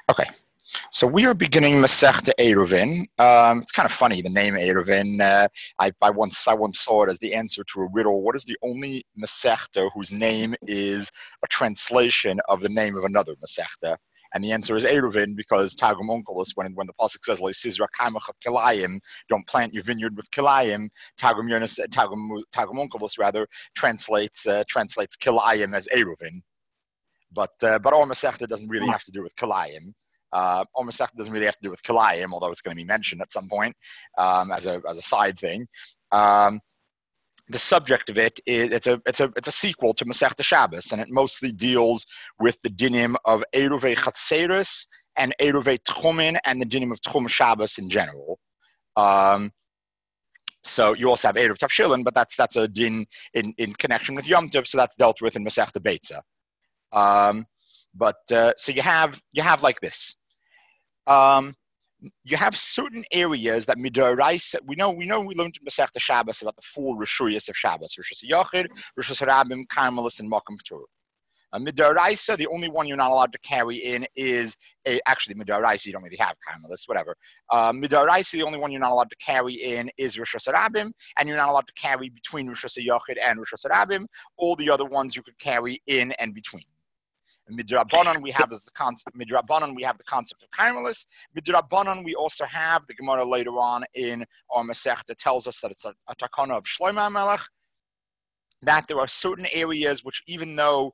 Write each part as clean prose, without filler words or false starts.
Okay, so we are beginning Masechta Eruvin. It's kind of funny, the name Eruvin. I once saw it as the answer to a riddle. What is the only Masechta whose name is a translation of the name of another Masechta? And the answer is Eruvin, because Targum Onkelos, when the pasuk says "Le Sizra Kaimacha Kilayim," don't plant your vineyard with Kilayim. Targum Onkelos rather translates Kilayim as Eruvin. But our Masechta doesn't really have to do with Kilayim. Our Masechta doesn't really have to do with Kilayim, although it's going to be mentioned at some point as a side thing. The subject of it is it's a sequel to Masechta Shabbos, and it mostly deals with the dinim of Eruvei Chatzeris and Eruvei Tchumin and the dinim of Tchum Shabbos in general. So you also have Eruv Tavshilin, but that's a din in connection with Yom Tov, so that's dealt with in Masechta Beitza. So you have like this. You have certain areas that midoraisa. We learned in Masechta Shabbos about the four Rishuyas of Shabbos: Rishus Yachid, Rishus Rabim, Karmelis, and Makom Ptur. Midoraisa, the only one you're not allowed to carry in is actually Midoraisa. You don't really have Karmelis, whatever. Midoraisa, the only one you're not allowed to carry in is Rishus Rabim, and you're not allowed to carry between Rishus Yachid and Rishus Rabim. All the other ones you could carry in and between. Midrabanan, we have the concept of Karmelis. Midrabanan, we also have the Gemara later on in our Masechta tells us that it's a takana of Shlomo HaMelech, that there are certain areas which even though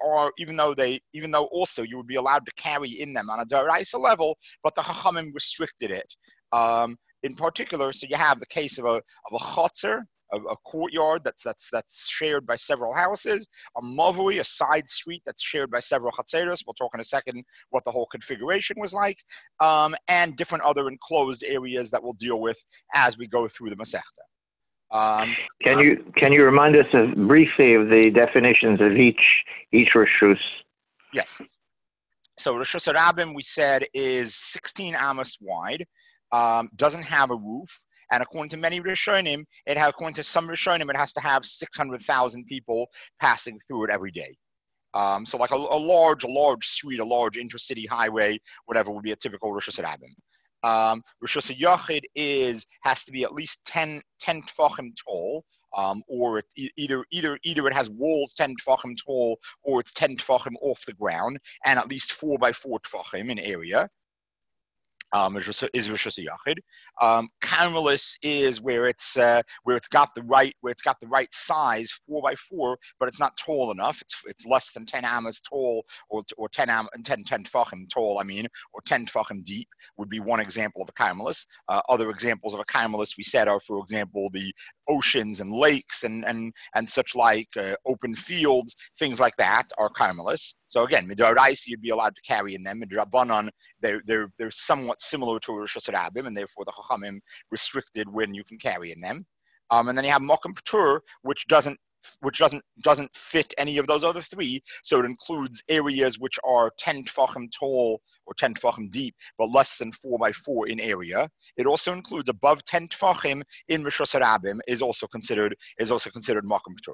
also you would be allowed to carry in them on a Daraisa level, but the Chachamim restricted it. In particular, so you have the case of a chotzer, a courtyard that's shared by several houses, a mavui, a side street that's shared by several chatzeros. We'll talk in a second what the whole configuration was like, and different other enclosed areas that we'll deal with as we go through the Masechta. Can you remind us briefly of the definitions of each Rishus? Yes. So Rishus Rabim, we said, is 16 amos wide, doesn't have a roof. And according to many Rishonim, according to some Rishonim, it has to have 600,000 people passing through it every day. So like a large street, a large intercity highway, whatever would be a typical Rishus Rabim. Rishus Yachid has to be at least 10 tefachim tall, or either it has walls 10 tefachim tall, or it's 10 tefachim off the ground, and at least 4 by 4 tefachim in area. Is Rishus Yachid. Karmelis is where it's got the right size, 4 by 4, but it's not tall enough. It's less than 10 amas tall, or 10 tefachim tall. Or 10 tefachim deep would be one example of a Karmelis. Other examples of a Karmelis we said are, for example, the oceans and lakes and such like, open fields, things like that are Karmelis. So again, Midoraisa you'd be allowed to carry in them. Midrabanan, they're somewhat similar to Rishus Rabim, and therefore the Chachamim restricted when you can carry in them. And then you have Makom Ptur, which doesn't fit any of those other three. So it includes areas which are 10 tefachim tall or 10 tefachim deep, but less than 4 by 4 in area. It also includes above 10 tefachim in Rishus Rabim is also considered Makom Ptur.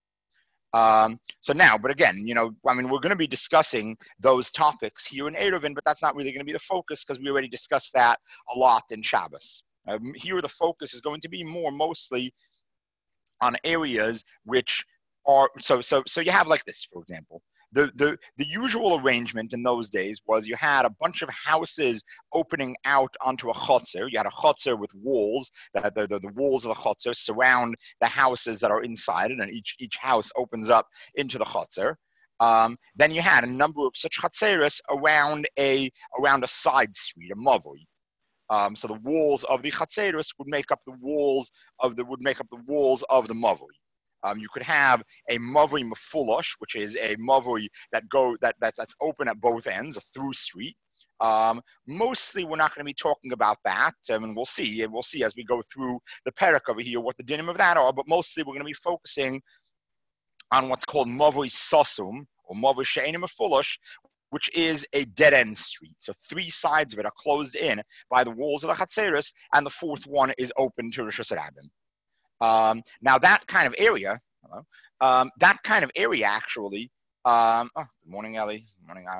So now, but again, we're going to be discussing those topics here in Eruvin, but that's not really going to be the focus because we already discussed that a lot in Shabbos. Here, the focus is going to be mostly on areas which are so you have like this, for example. The usual arrangement in those days was you had a bunch of houses opening out onto a chotzer. You had a chotzer with walls. The walls of the chotzer surround the houses that are inside it, and each house opens up into the chotzer. Then you had a number of such chatzeros around a side street, a mavui. So the walls of the chatzeros would make up the walls of the mavui. You could have a mavui mefulosh, which is a mavui that's open at both ends, a through street. Mostly, we're not going to be talking about that, and we'll see as we go through the parak over here what the dinim of that are. But mostly, we're going to be focusing on what's called mavui sasum or mavui she'enim mefulosh, which is a dead-end street. So 3 sides of it are closed in by the walls of the chatzeros, and the 4th one is open to Rishus Rabim. Now that kind of area, actually, good morning, Ellie. Good morning, Aaron.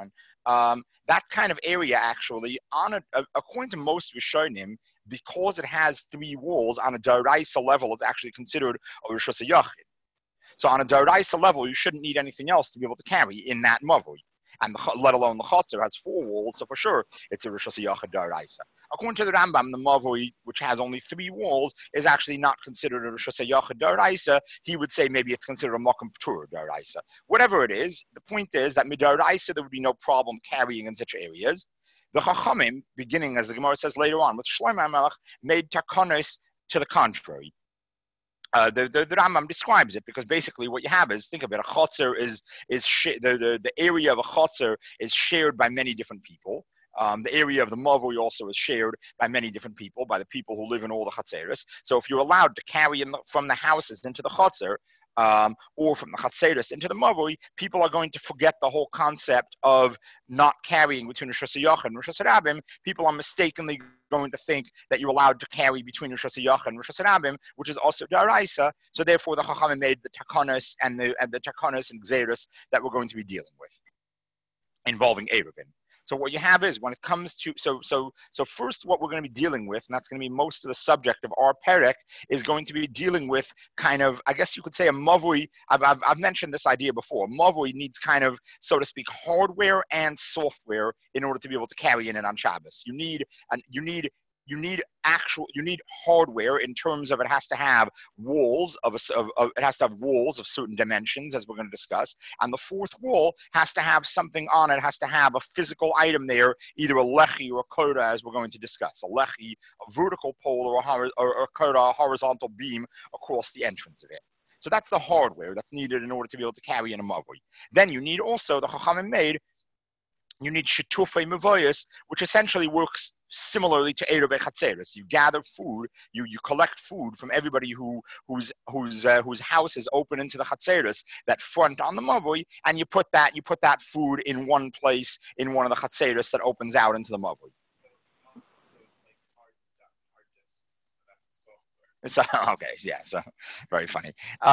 that kind of area actually, according to most Rishonim, because it has 3 walls, on a Daraisa level, it's actually considered a Rosh Hashanah. So on a Daraisa level, you shouldn't need anything else to be able to carry in that Mavui. And let alone the Chotzer has 4 walls, so for sure it's a Rosh Hashanah Daraisa. According to the Rambam, the Mavui, which has only 3 walls, is actually not considered a Rosh Hashanah Daraisa. He would say maybe it's considered a Makom P'tur Daraisa. Whatever it is, the point is that Midaraisa, there would be no problem carrying in such areas. The Chachamim, beginning as the Gemara says later on, with Shlomo HaMelech, made takonos to the contrary. The Rambam describes it because basically what you have is, think of it, a chotzer the area of a chotzer is shared by many different people. The area of the mavui also is shared by many different people, by the people who live in all the chatzeros. So if you're allowed to carry from the houses into the chotzer, or from the chatzeros into the mavui, people are going to forget the whole concept of not carrying between Rosh Hashanah and Rosh Hashanah. People are mistakenly going to think that you're allowed to carry between Rosh Hashanah and Rosh Hashanah, which is also Daraisa. So therefore, the Chachamim made the Takonos and the Takonos and Gzeros that we're going to be dealing with, involving Eruvin. So what you have is, when it comes to, so first what we're going to be dealing with, and that's going to be most of the subject of our perek, is going to be dealing with kind of, I guess you could say, a mavui. I've mentioned this idea before. Mavui needs kind of, so to speak, hardware and software in order to be able to carry in it on Shabbos. You need hardware in terms of it has to have walls it has to have walls of certain dimensions, as we're going to discuss, and the 4th wall has to have something on it, has to have a physical item there, either a lechi or a koda, as we're going to discuss. A lechi, a vertical pole, or a koda, a horizontal beam across the entrance of it. So that's the hardware that's needed in order to be able to carry in a mavui. Then you need also, the Chachamim made, you need shitufei mevoyas, which essentially works similarly to Eruv Chatzeros. You gather food, you collect food from everybody whose house is open into the Chatzeros that front on the mavui, and you put that food in one place in one of the Chatzeros that opens out into the mavui. So, okay, yeah, so very funny.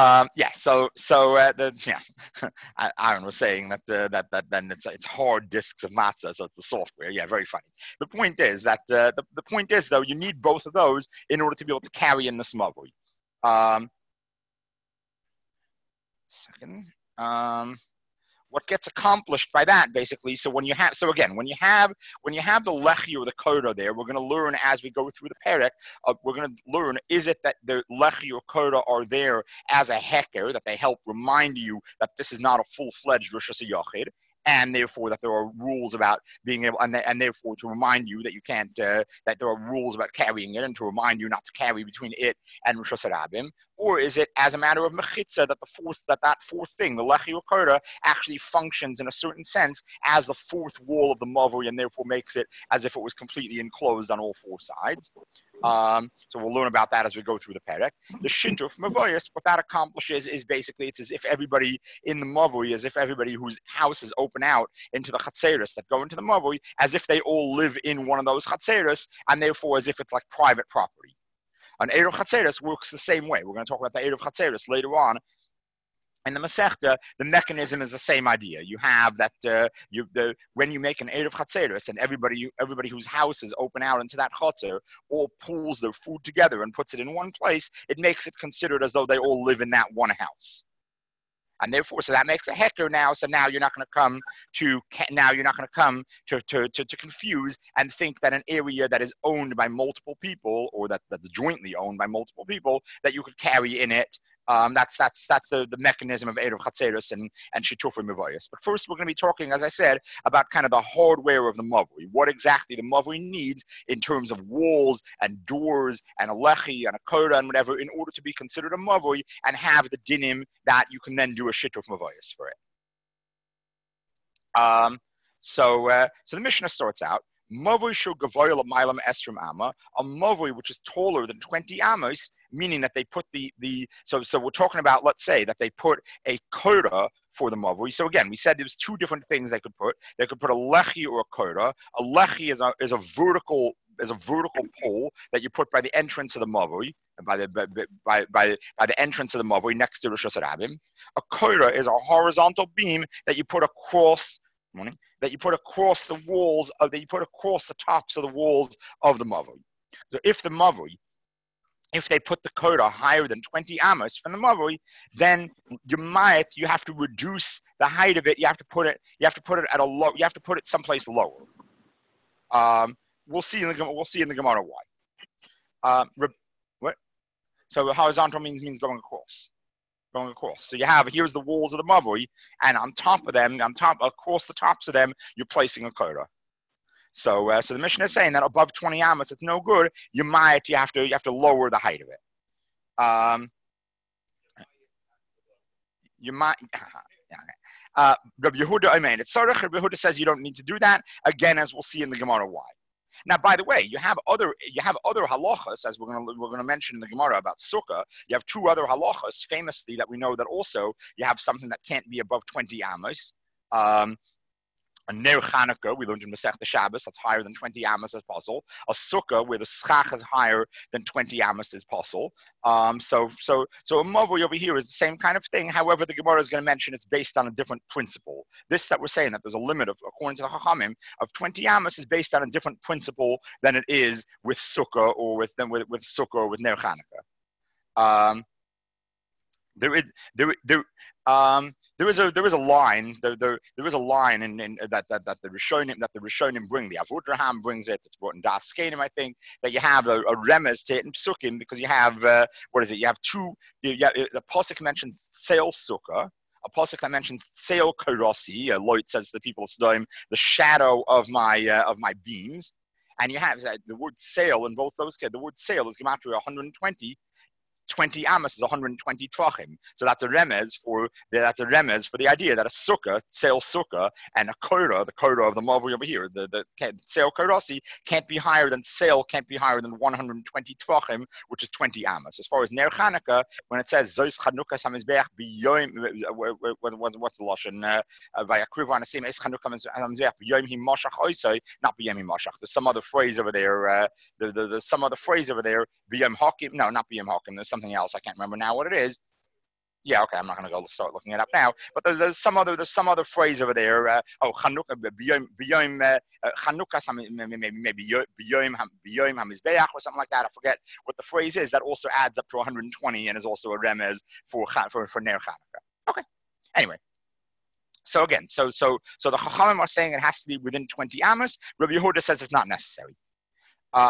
Aaron was saying that then it's hard disks of matzah, so it's the software. Yeah, very funny. The point is that the point is though, you need both of those in order to be able to carry in the smugly. What gets accomplished by that, basically, so when you have the lechi or the koda there, we're going to learn as we go through the perek, we're going to learn, is it that the lechi or koda are there as a heker, that they help remind you that this is not a full-fledged Rosh Hashanah, and therefore that there are rules about being able, and therefore to remind you that you can't, that there are rules about carrying it, and to remind you not to carry between it and Rosh Hashanah? Or is it as a matter of mechitza that that fourth thing, the lechi or koda, actually functions in a certain sense as the 4th wall of the mavui, and therefore makes it as if it was completely enclosed on all 4 sides? So we'll learn about that as we go through the perek. The shituf mavoyas, what that accomplishes is basically it's as if everybody in the mavui, as if everybody whose house is open out into the chatzeros that go into the mavui, as if they all live in one of those chatzeros, and therefore as if it's like private property. An Eruv Chatzeros works the same way. We're going to talk about the Eruv Chatzeros later on. In the Masechta, the mechanism is the same idea. You have that when you make an Eruv Chatzeros and everybody whose house is open out into that Chatzer all pulls their food together and puts it in one place, it makes it considered as though they all live in that one house. And therefore, so that makes a heker now. So now you're not going to come to confuse and think that an area that is owned by multiple people, or that's jointly owned by multiple people, that you could carry in it. That's the mechanism of Eruv Chatzeros and Shitufei Mevoyos. But first, we're going to be talking, as I said, about kind of the hardware of the mavui. What exactly the mavui needs in terms of walls and doors and a lechi and a koda and whatever, in order to be considered a mavui and have the dinim that you can then do a Shituf Mevoyos for it. So the Mishnah starts out. Mavui shel gavoya l'maylam esrim amma, a mavui which is taller than 20 amos, meaning that they put so we're talking about, let's say that they put a koda for the mavui. So again, we said there's 2 different things they could put. They could put a lechi or a koda. A lechi is a vertical pole that you put by the entrance of the mavui, by the entrance of the mavui next to Rosh Hashanah. A koda is a horizontal beam that you put across morning, that you put across the walls of that you put across the tops of the walls of the mavoi. So if the mavoi, if they put the coda higher than 20 amos from the mavoi, then you have to reduce the height of it. You have to put it at a low. You have to put it someplace lower. We'll see in the Gemara why. What? So horizontal means going across. Going across. So you have, here's the walls of the mavoi, and on top of them, across the tops of them, you're placing a coda. So the Mishnah is saying that above 20 amos, it's no good. You have to lower the height of it. You might. Rabbi Yehuda, Rabbi Yehuda says you don't need to do that. Again, as we'll see in the Gemara why. Now, by the way, you have other halachas, as we're gonna mention in the Gemara about sukkah. You have two other halachas, famously, that we know that also you have something that can't be above 20 amos. A ner Chanukah, we learned in Masechta Shabbos, that's higher than 20 amos is possible. A sukkah where the schach is higher than 20 amos is possible. So a mavoi over here is the same kind of thing. However, the Gemara is going to mention it's based on a different principle. This that we're saying that there's a limit of, according to the Chachamim, of 20 amos is based on a different principle than it is with sukkah or with sukkah or with ner Chanukah. There is a line. There is a line in that the Rishonim bring. The Avudraham brings it. It's brought in Das Kenim, I think, that you have a remez to it in Psukim because you have You have two. The pasuk mentions Seil Sukkah. A pasuk that mentions Seil Korasi. Lloyd says to the people of Sodom, the shadow of my beams. And you have the word Seil in both those cases. The word Seil is gematria 120. 20 amos is 120 tvachim. So that's a remez for the idea that a sukkah, seil sukkah, and a koda, the koda of the mavoi over here, the seil korasi can't be higher than 120 tvachim, which is 20 amos. As far as ner Chanukah, when it says zois Chanukah samizbeach biyoim, what's the lashon? Vayakrivu anasim es Chanukah samizbeach biyoim hi mashach oisai, not biyoim hi mashach. There's some other phrase over there. There's some other phrase over there. Biyom hakim. No, not biyom hakim. There's something else. I can't remember now what it is. Yeah, okay, I'm not going to go start looking it up now. But there's some other phrase over there. Chanukah biyom Chanukah maybe biyom hamizbeach or something like that. I forget what the phrase is. That also adds up to 120 and is also a remez for ner Chanukah. Okay. Anyway. So again, so the Chachamim are saying it has to be within 20 amos. Rabbi Yehuda says it's not necessary. Also,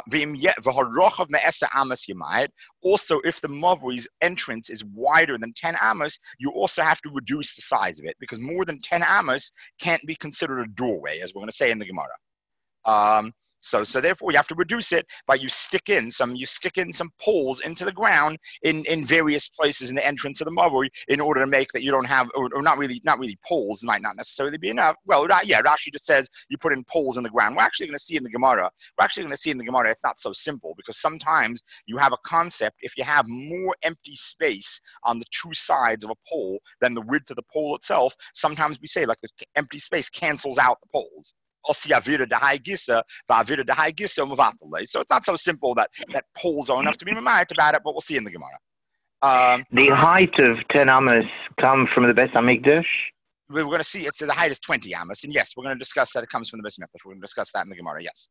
if the mavoi's entrance is wider than 10 amos, you also have to reduce the size of it because more than 10 amos can't be considered a doorway, as we're going to say in the Gemara. So therefore you have to reduce it by you stick in some poles into the ground in various places in the entrance of the mavoi in order to make that you don't have or not really poles might not necessarily be enough. Well, yeah, Rashi just says you put in poles in the ground. We're actually going to see in the Gemara. It's not so simple because sometimes you have a concept if you have more empty space on the two sides of a pole than the width of the pole itself. Sometimes we say like the empty space cancels out the poles. So it's not so simple that poles are enough to be mamayit about it, but we'll see in the Gemara. The height of 10 amos come from the Beis HaMikdash? We're going to see the height is 20 amos, and yes, we're going to discuss that it comes from the Beis HaMikdash. We're going to discuss that in the Gemara. Yes.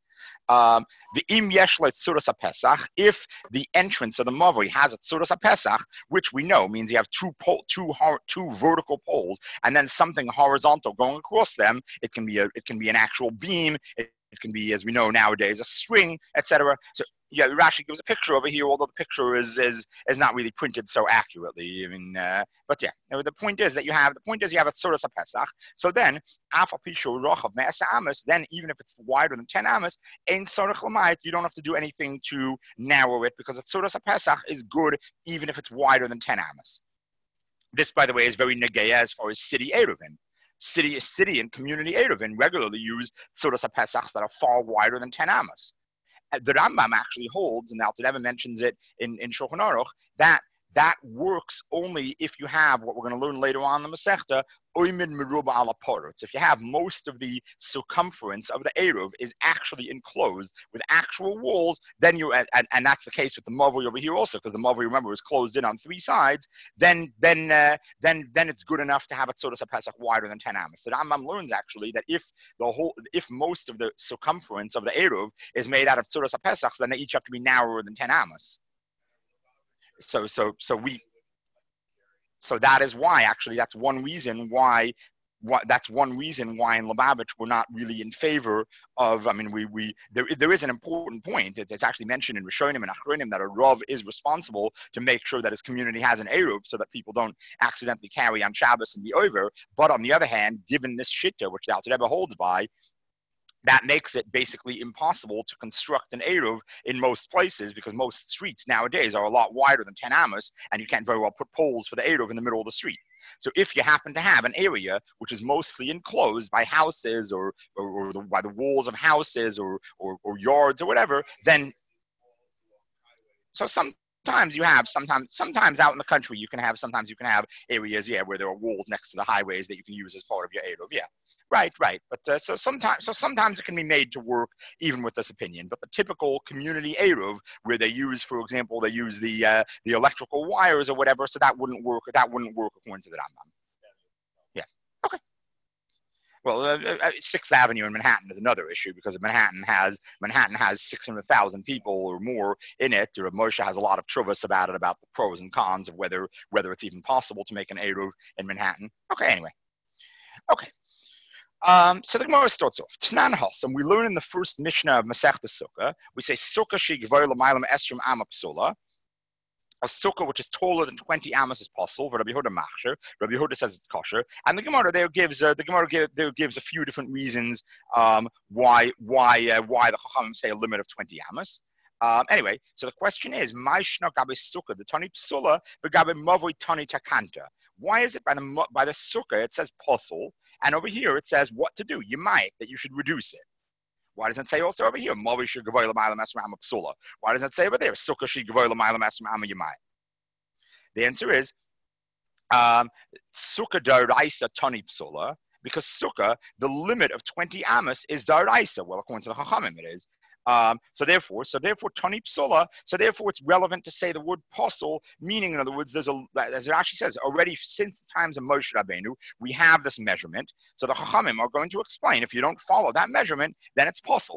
If the entrance of the mavoi has a tzuras HaPesach, which we know means you have two vertical poles and then something horizontal going across them, it can be an actual beam. It can be, as we know nowadays, a string, etc. So yeah, Rashi gives a picture over here, although the picture is not really printed so accurately. I mean, but yeah, the point is you have a tzuras HaPesach. So then, then even if it's wider than 10 amos, ein tzorich l'mayit, you don't have to do anything to narrow it because the tzuras HaPesach is good even if it's wider than 10 amos. This, by the way, is very negeya as far as city eruvin. City and community eruvin regularly use tzuras HaPesachs that are far wider than 10 amos. The Rambam actually holds, and Alter Rebbe mentions it in Shulchan Aruch, that that works only if you have what we're going to learn later on in the Masechta, oimed meruba ala parutz. If you have most of the circumference of the Eruv is actually enclosed with actual walls, then you and that's the case with the Mavoi over here also, because the Mavoi, remember, is closed in on 3 sides. Then it's good enough to have a Tzodas HaPesach wider than 10 amos. The Rambam learns actually that if most of the circumference of the Eruv is made out of Tzodas HaPesach, then they each have to be narrower than 10 amos. So that is why, actually, that's one reason why in Lubavitch we're not really in favor of. I mean, there is an important point. It's actually mentioned in Rishonim and Achronim that a Rav is responsible to make sure that his community has an Eruv so that people don't accidentally carry on Shabbos and be over. But on the other hand, given this Shitta, which the Alter Rebbe holds by, that makes it basically impossible to construct an Eruv in most places, because most streets nowadays are a lot wider than 10 amos, and you can't very well put poles for the Eruv in the middle of the street. So if you happen to have an area which is mostly enclosed by houses or by the walls of houses or yards or whatever, then sometimes out in the country you can have areas where there are walls next to the highways that you can use as part of your Eruv. Yeah. Right. But so sometimes it can be made to work even with this opinion. But the typical community Eruv, where they use, for example, the electrical wires or whatever, so that wouldn't work. That wouldn't work according to the Rambam. Yeah. Okay. Well, 6th Avenue in Manhattan is another issue, because Manhattan has 600,000 people or more in it. Moshe has a lot of truvas about it, about the pros and cons of whether it's even possible to make an Eruv in Manhattan. Okay. Anyway. Okay. So the Gemara starts off. Tnan Hasam, we learn in the first Mishnah of Masechta Sukkah, we say Sukkah shegvoy l'maylam esrim ama psula. A sukkah which is taller than 20 amos is possible. For Rabbi Yehuda machsher. Rabbi Yehuda says it's kosher. And the Gemara there gives a few different reasons why the Chachamim say a limit of 20 amos. Anyway, so the question is, Ma'ishna gabe sukkah the tani psula v'gabe mavoi tani takanta. Why is it by the sukkah it says posel, and over here it says what to do? You might, that you should reduce it. Why doesn't it say also over here mavi should gavoy l'maylam esrim ama psula? Why doesn't it say over there sukkah should gavoy l'maylam esrim ama yimai? The answer is sukkah daraisa tani psula, because sukkah, the limit of 20 amos is daraisa. Well, according to the Chachamim it is. So therefore, tani psula. So therefore, it's relevant to say the word posel, meaning, in other words, as it actually says, already since the times of Moshe Rabbeinu, we have this measurement. So the Chachamim are going to explain, if you don't follow that measurement, then it's posel.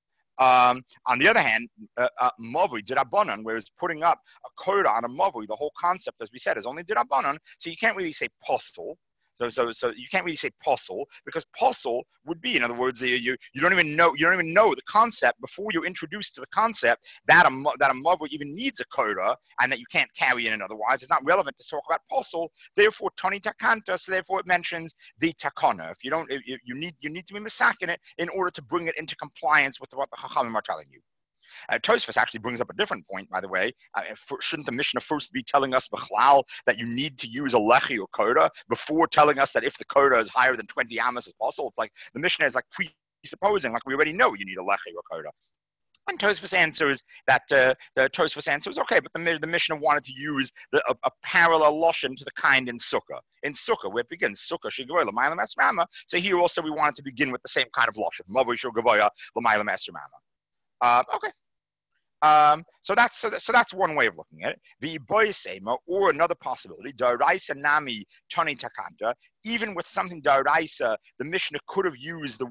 On the other hand, mavui dirabanan, whereas putting up a koda on a mavui, the whole concept, as we said, is only dirabanan. So you can't really say posel. So you can't really say posel, because posel would be, in other words, you don't even know the concept before you're introduced to the concept that a mavui even needs a koda, and that you can't carry it in otherwise. It's not relevant to talk about posel. Therefore, tani takanta. So therefore, it mentions the takana. If you need to be misakin it in order to bring it into compliance with what the Chachamim are telling you. Tosfos actually brings up a different point, by the way. Shouldn't the Mishnah first be telling us b'chlal that you need to use a lechi or koda before telling us that if the koda is higher than 20 amos as possible? It's like the Mishnah is like presupposing, like we already know you need a lechi or koda. And Tosfos answers that the Tosfos answer is okay, but the Mishnah wanted to use a parallel lashon to the kind in Sukkah. In Sukkah, where it begins, Sukkah shigavoy l'maylam esrama. So here also we wanted to begin with the same kind of lashon, mavui shigavoy l'maylam esrama. Okay. So that's one way of looking at it. The boisema, or another possibility, daraisa nami tani takanta. Even with something daraisa, the Mishnah could have used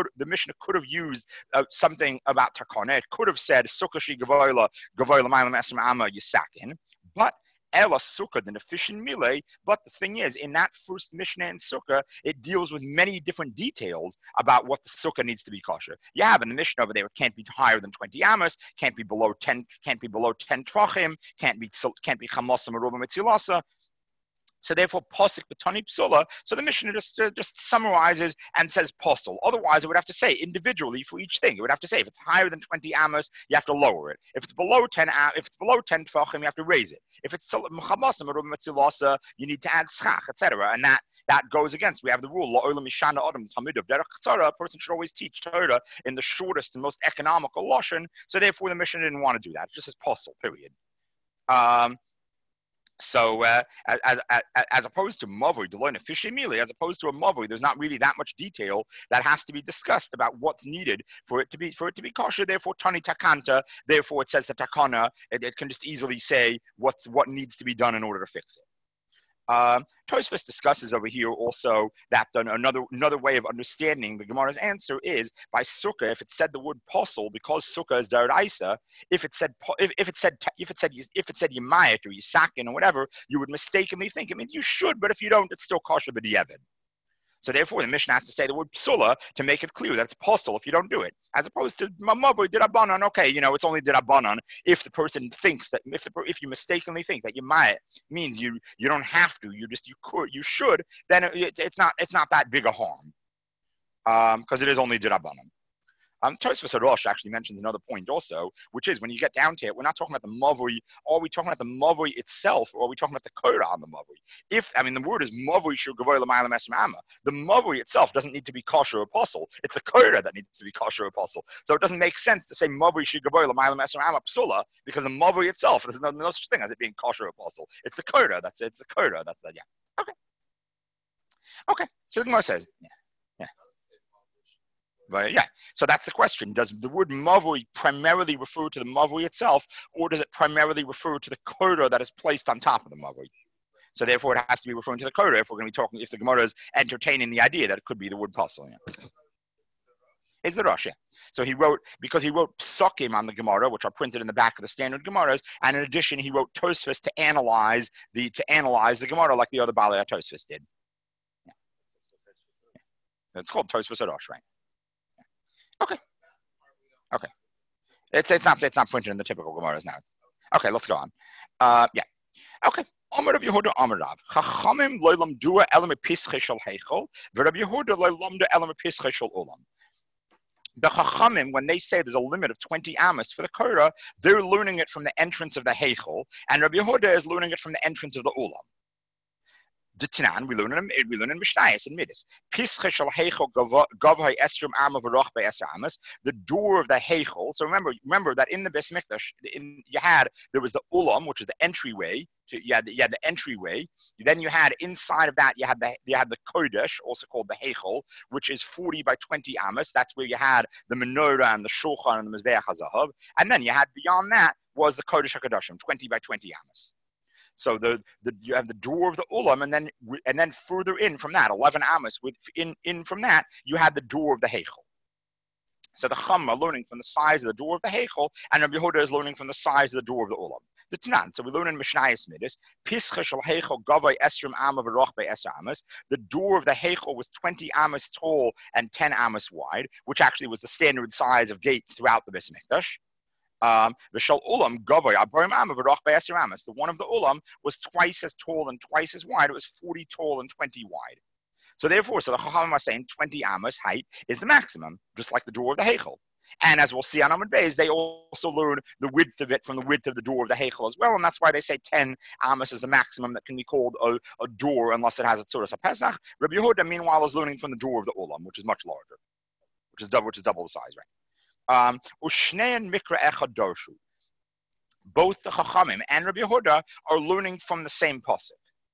something about takana. It could have said sukashi gavoila mailam esrim ama yisakin, but Ela Sukkah, the Nefishin Milei. But the thing is, in that first Mishnah in Sukkah, it deals with many different details about what the Sukkah needs to be kosher. You have in the Mishnah over there, it can't be higher than 20 amos, can't be below 10 tvachim, can't be chamosa meruba mitzilasa. So therefore, posik b'tani psula. So the Mishnah just summarizes and says posel. Otherwise, it would have to say individually for each thing. It would have to say if it's higher than 20 amos, you have to lower it. If it's below 10 tefachim, you have to raise it. If it's mechamasa meruba mitzilasa, you need to add schach, etc. And that goes against. We have the rule: la'olam mishana adam tamid of derech tzara. A person should always teach Torah in the shortest and most economical lashon. So therefore, the Mishnah didn't want to do that. It just says posel. Period. So as opposed to mavoi, deloina fishy mealy, as opposed to a mavoi, there's not really that much detail that has to be discussed about what's needed for it to be kosher. Therefore, tani takanta. Therefore, it says the takana. It can just easily say what needs to be done in order to fix it. Tosfos discusses over here also that another way of understanding the Gemara's answer is by sukkah. If it said the word posel, because sukkah is daraisa, if it said yimayit or yisakin or whatever, you would mistakenly think it means you should, but if you don't, it's still kosher b'diavad. So therefore, the Mishnah has to say the word psula to make it clear that it's posel if you don't do it, as opposed to mamavoi dirabanan. Okay, it's only dirabanan if the person thinks that if you mistakenly think that you might means you don't have to, you should, then it's not that big a harm, because it is only dirabanan. Tosfos Rosh actually mentions another point also, which is when you get down to it, we're not talking about the mavoi. Are we talking about the mavoi itself, or are we talking about the korah on the mavoi? The word is mavoi shur gavoy l'mayla mesmama. The mavoi itself doesn't need to be kosher apostle. It's the korah that needs to be kosher apostle. So it doesn't make sense to say mavoi shur gavoy l'mayla mesmama psula, because the mavoi itself, there's no such thing as it being kosher apostle. It's the korah. It's the korah. Yeah. Okay. So the Gemara says, yeah. But yeah, so that's the question. Does the word mavoi primarily refer to the mavoi itself, or does it primarily refer to the korah that is placed on top of the mavoi? So therefore, it has to be referring to the korah if we're going to be talking, if the Gemara is entertaining the idea that it could be the word posel. Yeah. It's the Rosh, yeah. So he wrote psukim on the Gemara, which are printed in the back of the standard Gemaras, and in addition, he wrote Tosfos to analyze the Gemara like the other Balei Tosfos did. Yeah. It's called Tosfos Rosh, right? Okay. It's not printed in the typical Gemaras now. Okay, let's go on. Yeah. Okay. Amar Rav Yehuda Amar Rav. Chachamim lo lamdua elam epischei shel heichol, v'Rav Yehuda lo lamda elam epischei shel olam. The Chachamim, when they say there's a limit of 20 amos for the korah, they're learning it from the entrance of the heichol, and Rav Yehuda is learning it from the entrance of the olam. D'Tanan, we learn in Mishnayos and Midas. Pischei shel heichol gavhai esrim ama v'roch be'eser amas. The door of the heichol. So remember that in the Beis Mikdash, there was the ulam, which is the entryway. You had the entryway. Then you had inside of that you had the kodesh, also called the heichol, which is 40 by 20 amas. That's where you had the menorah and the shulchan and the mizbeach hazahav. And then you had beyond that was the kodesh hakadoshim, 20 by 20 amas. So you have the door of the ulam, and then further in from that, 11 amos. In from that, you had the door of the heichol. So the Chacham are learning from the size of the door of the heichol, and Rabbi Yehuda is learning from the size of the door of the ulam. The Tanan. So we learn in Mishnayos Midas. Pischei shel heichol gavai esrim ama v'roch be'eser amos. The door of the heichol was 20 amos tall and 10 amos wide, which actually was the standard size of gates throughout the Beis Mikdash. The shal ulam gavai abarim ama v'roch be'eser amos. The one of the ulam was twice as tall and twice as wide. It was 40 tall and 20 wide. So therefore, the Chachamim are saying 20 amos height is the maximum, just like the door of the heichol. And as we'll see on Amud Beis, they also learn the width of it from the width of the door of the heichol as well, and that's why they say 10 amos is the maximum that can be called a door unless it has a tzuras HaPesach. Rabbi Yehuda, meanwhile, is learning from the door of the ulam, which is much larger, which is double the size, right? Ushnein mikra echad darshu. Both the Chachamim and Rabbi Yehuda are learning from the same pasuk.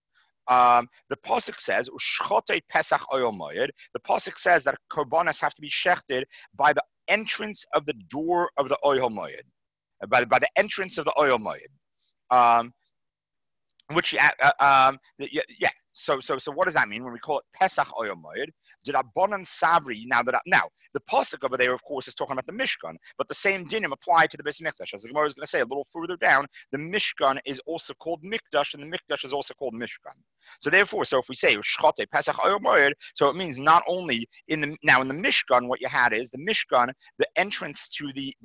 The pasuk says, "Ushchotei Pesach Oyel Moed." The pasuk says that korbanos have to be shechted by the entrance of the door of the Oyel Moed, by the entrance of the Oyel Moed. So what does that mean when we call it Pesach Oyel Moed? Did Rabbanan Sabri now the pasuk over there, of course, is talking about the Mishkan, but the same dinim apply to the Beis Mikdash. As the Gemara is going to say a little further down, the Mishkan is also called Mikdash, and the Mikdash is also called Mishkan. So therefore, if we say Shchote Pesach Oyel Moed, so it means not only in the Mishkan, what you had is the Mishkan, the entrance to the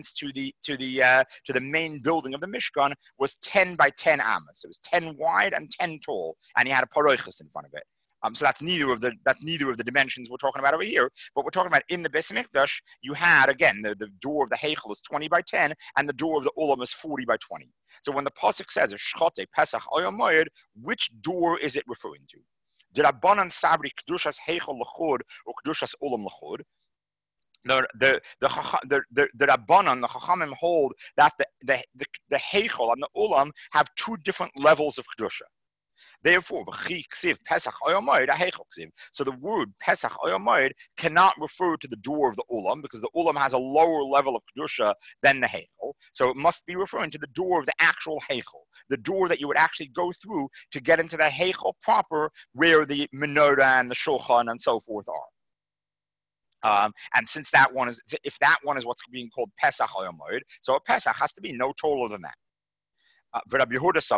main building of the Mishkan was 10 by 10 amos. It was 10 wide and 10 tall, and you had a parochus in front of it. So that's neither of the dimensions we're talking about over here. But we're talking about in the Beis Mikdash, you had again the door of the heichel is 20 by 10, and the door of the ulam is 40 by 20. So when the pasuk says Shchote Pesach Oyel Moed, which door is it referring to? Did Rabbanan Sabri Kedushas Heichel L'chod or Kedushas Ulam L'chod? the Rabbanan, the Chachamim hold that the Heichel and the Ulam have two different levels of Kedusha. Therefore, Pesach so the word Pesach Oyomoid cannot refer to the door of the Ulam because the Ulam has a lower level of Kedusha than the Heichel. So it must be referring to the door of the actual Heichel, the door that you would actually go through to get into the Heichel proper, where the menorah and the shulchan and so forth are. And since that one is, if that one is what's being called Pesach Oyomoid, so a Pesach has to be no taller than that. Rabbi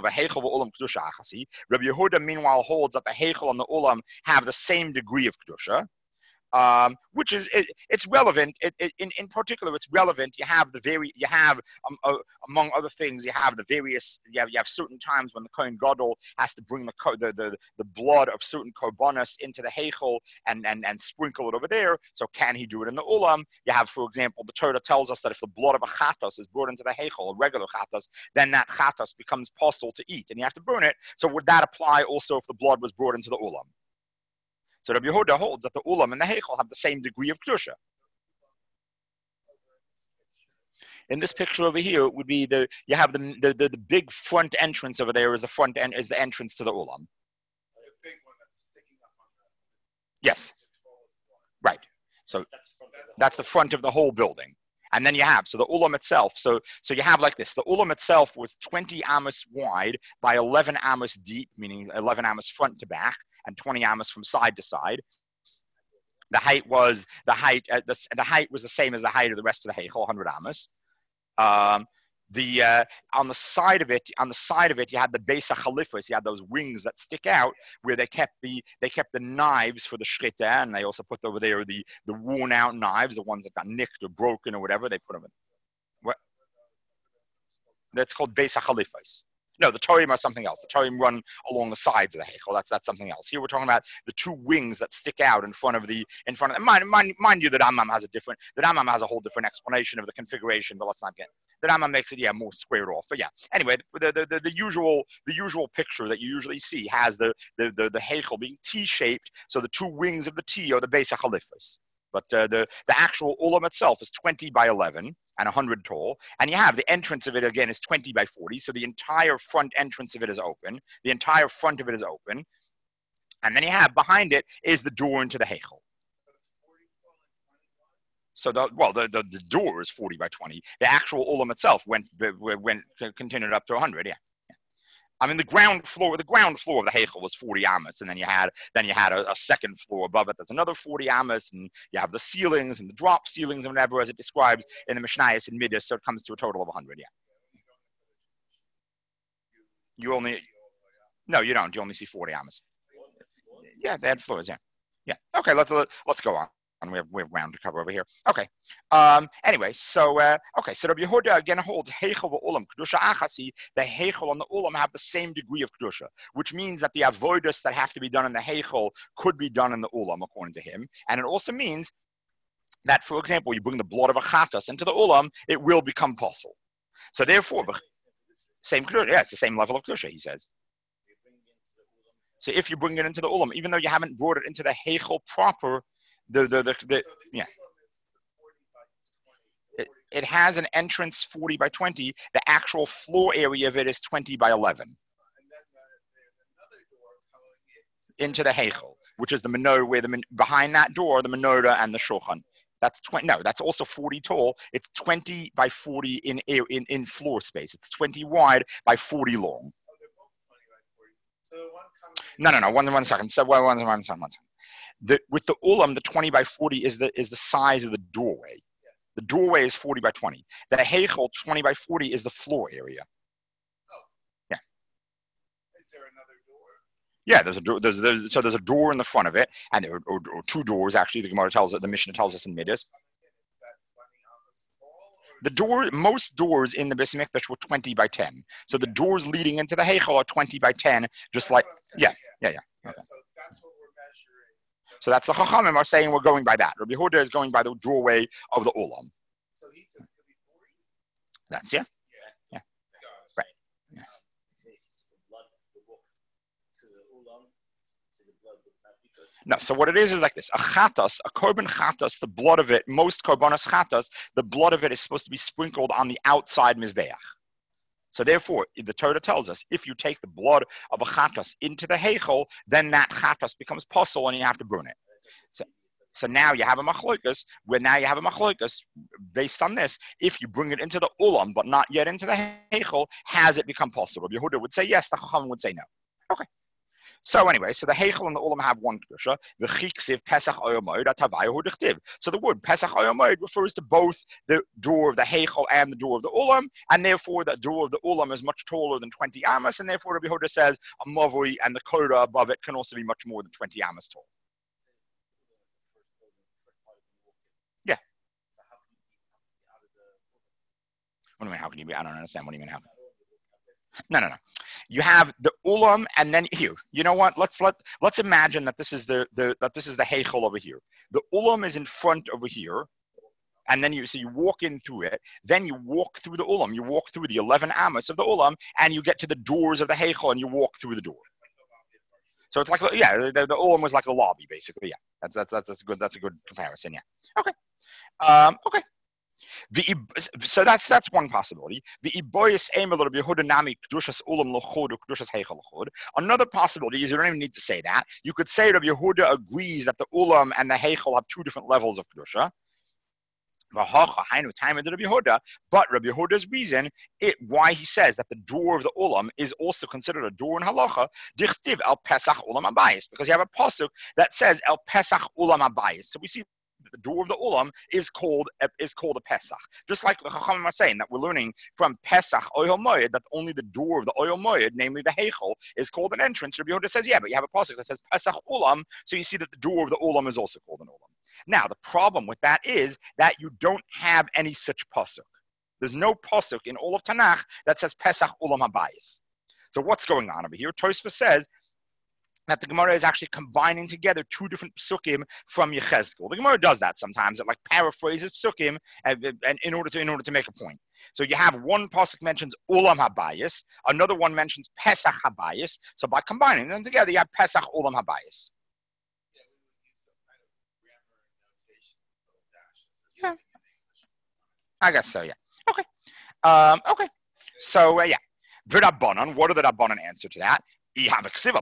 Yehuda, meanwhile, holds that the Heichel and the Ulam have the same degree of Kedusha. Which is it's relevant. In particular, it's relevant. You have among other things, you have the various. You have certain times when the Kohen Gadol has to bring the blood of certain korbanos into the Heichel and sprinkle it over there. So can he do it in the Ulam? You have, for example, the Torah tells us that if the blood of a chatos is brought into the Heichel, a regular chatos, then that chatos becomes possible to eat, and you have to burn it. So would that apply also if the blood was brought into the Ulam? So Rabbi Yehuda holds that the Ulam and the Heichel have the same degree of Kedusha. In this picture over here, it would be you have the big front entrance over there is the entrance to the Ulam. Yes, right. So that's the front of the whole building. And then you have, so the Ulam itself, so you have like this. The Ulam itself was 20 amos wide by 11 amos deep, meaning 11 amos front to back, and 20 amos from side to side. The height was the height was the same as the height of the rest of the Heichel, 100 amos. On the side of it, you had the Beis HaChalifos. You had those wings that stick out, where they kept the knives for the shchita, and they also put over there the worn out knives, the ones that got nicked or broken or whatever. They put them in. What? That's called Beis HaChalifos. No, the Torim are something else. The Torim run along the sides of the Heichel. That's something else. Here we're talking about the two wings that stick out in front of the. Mind you, the Rambam has a whole different explanation of the configuration, but let's not get. The Rambam makes it more squared off. But yeah, anyway, the usual picture that you usually see has the Heichel being T-shaped. So the two wings of the T are the Beis HaChalifos. But the actual Ulam itself is 20 by 11 and 100 tall. And you have the entrance of it, again, is 20 by 40. So the entire front entrance of it is open. The entire front of it is open. And then you have behind it is the door into the Heichel. So the door is 40 by 20. The actual Ulam itself continued up to 100, yeah. I mean, the ground floor of the Heichel was 40 amos, and then you had a second floor above it. That's another 40 amos, and you have the ceilings and the drop ceilings and whatever, as it describes in the Mishnayos and Midas. So it comes to a total of 100. Yeah. You don't. You only see 40 amos. Yeah, they had floors. Yeah. Yeah. Okay. Let's go on. And we have ground to cover over here. Okay. Anyway, so Rabbi Yehuda again holds Heichel v'Ulam Kedusha Achasi. The Heichel and the Ulam have the same degree of Kedusha, which means that the avodas that have to be done in the Heichel could be done in the Ulam, according to him. And it also means that, for example, you bring the blood of a chatas into the Ulam, it will become possible. So therefore, same Kedusha. Yeah, it's the same level of Kedusha, he says. So if you bring it into the Ulam, even though you haven't brought it into the Heichel proper, yeah. It has an entrance 40 by 20. The actual floor area of it is 20 by 11. And then there's another door into the Heichel, which is the menorah, where behind that door, the menorah and the shulchan. That's 20. No, that's also 40 tall. It's 20 by 40 in floor space. It's 20 wide by 40 long. Oh, they're both 20 by 40. So one comes. No. One second. So one second. With the Ulam, the 20 by 40 is the size of the doorway. Yeah. The doorway is 40 by 20. The Heichel, 20 by 40, is the floor area. Oh. Yeah. Is there another door? Yeah, there's a door. There's a door in the front of it, and or two doors actually. The Gemara tells us, the Mishnah tells us in Midas. Most doors in the Beis Mikdash were 20 by 10. So the doors leading into the Heichel are 20 by 10, just like yeah. Okay. So that's what we're measuring. So that's the Chachamim are saying we're going by that. Rabbi Yehuda is going by the doorway of the Ulam. So he says it could be 40? That's, yeah. Right. Yeah. No, so what it is like this. A chatas, a korban chatas, the blood of it, most korbanos chatas, the blood of it is supposed to be sprinkled on the outside mizbeach. So therefore, the Torah tells us, if you take the blood of a chatas into the heichel, then that chatas becomes puzzle and you have to burn it. So now you have a machlokas, where now you have a machlokas based on this. If you bring it into the ulam, but not yet into the heichel, has it become possible? Yehuda would say yes, the chacham would say no. Okay. So anyway, so the heichel and the ulam have one kedusha. The chiksiv pesach oyomoid atavayahu dichtiv. So the word pesach oyomoid refers to both the door of the heichel and the door of the ulam, and therefore the door of the ulam is much taller than 20 amos, and therefore Rabbi Yehuda says a mavui and the korah above it can also be much more than 20 amos tall. Yeah. What do you mean? How can you be? I don't understand. What do you mean? How? No. You have the ulam, and then here. You know what? Let's imagine that this is the heichel over here. The ulam is in front over here, and then you walk in through it. Then you walk through the ulam. You walk through the 11 amos of the ulam, and you get to the doors of the heichel, and you walk through the door. So it's like the ulam was like a lobby basically. Yeah, that's a good comparison. Yeah. Okay. Okay. So that's one possibility. Another possibility is you don't even need to say that. You could say Rabbi Yehuda agrees that the ulam and the heichel have two different levels of kedusha. But Rabbi Yehuda's reason why he says that the door of the ulam is also considered a door in halacha, dichtiv el pesach ulam habayis, because you have a pasuk that says el pesach ulam habayis. So we see the door of the ulam is called a Pesach. Just like the Chachamim are saying that we're learning from Pesach Oyel Moed that only the door of the Oyel Moed, namely the Heichel, is called an entrance. Rabbi Yehuda says, yeah, but you have a pasuk that says Pesach Ulam, so you see that the door of the ulam is also called an ulam. Now, the problem with that is that you don't have any such pasuk. There's no pasuk in all of Tanakh that says Pesach Ulam Habayis. So what's going on over here? Tosfos says that the Gemara is actually combining together two different psukim from Yechezkel. The Gemara does that sometimes. It like paraphrases psukim and in order to make a point. So you have one pasuk mentions Ulam Habayis, another one mentions Pesach Habayis. So by combining them together, you have Pesach Ulam Habayis. Yeah, I guess so. Yeah. Okay. Okay. So yeah, V'Rabbanan. What did the Rabbanan answer to that? Sure,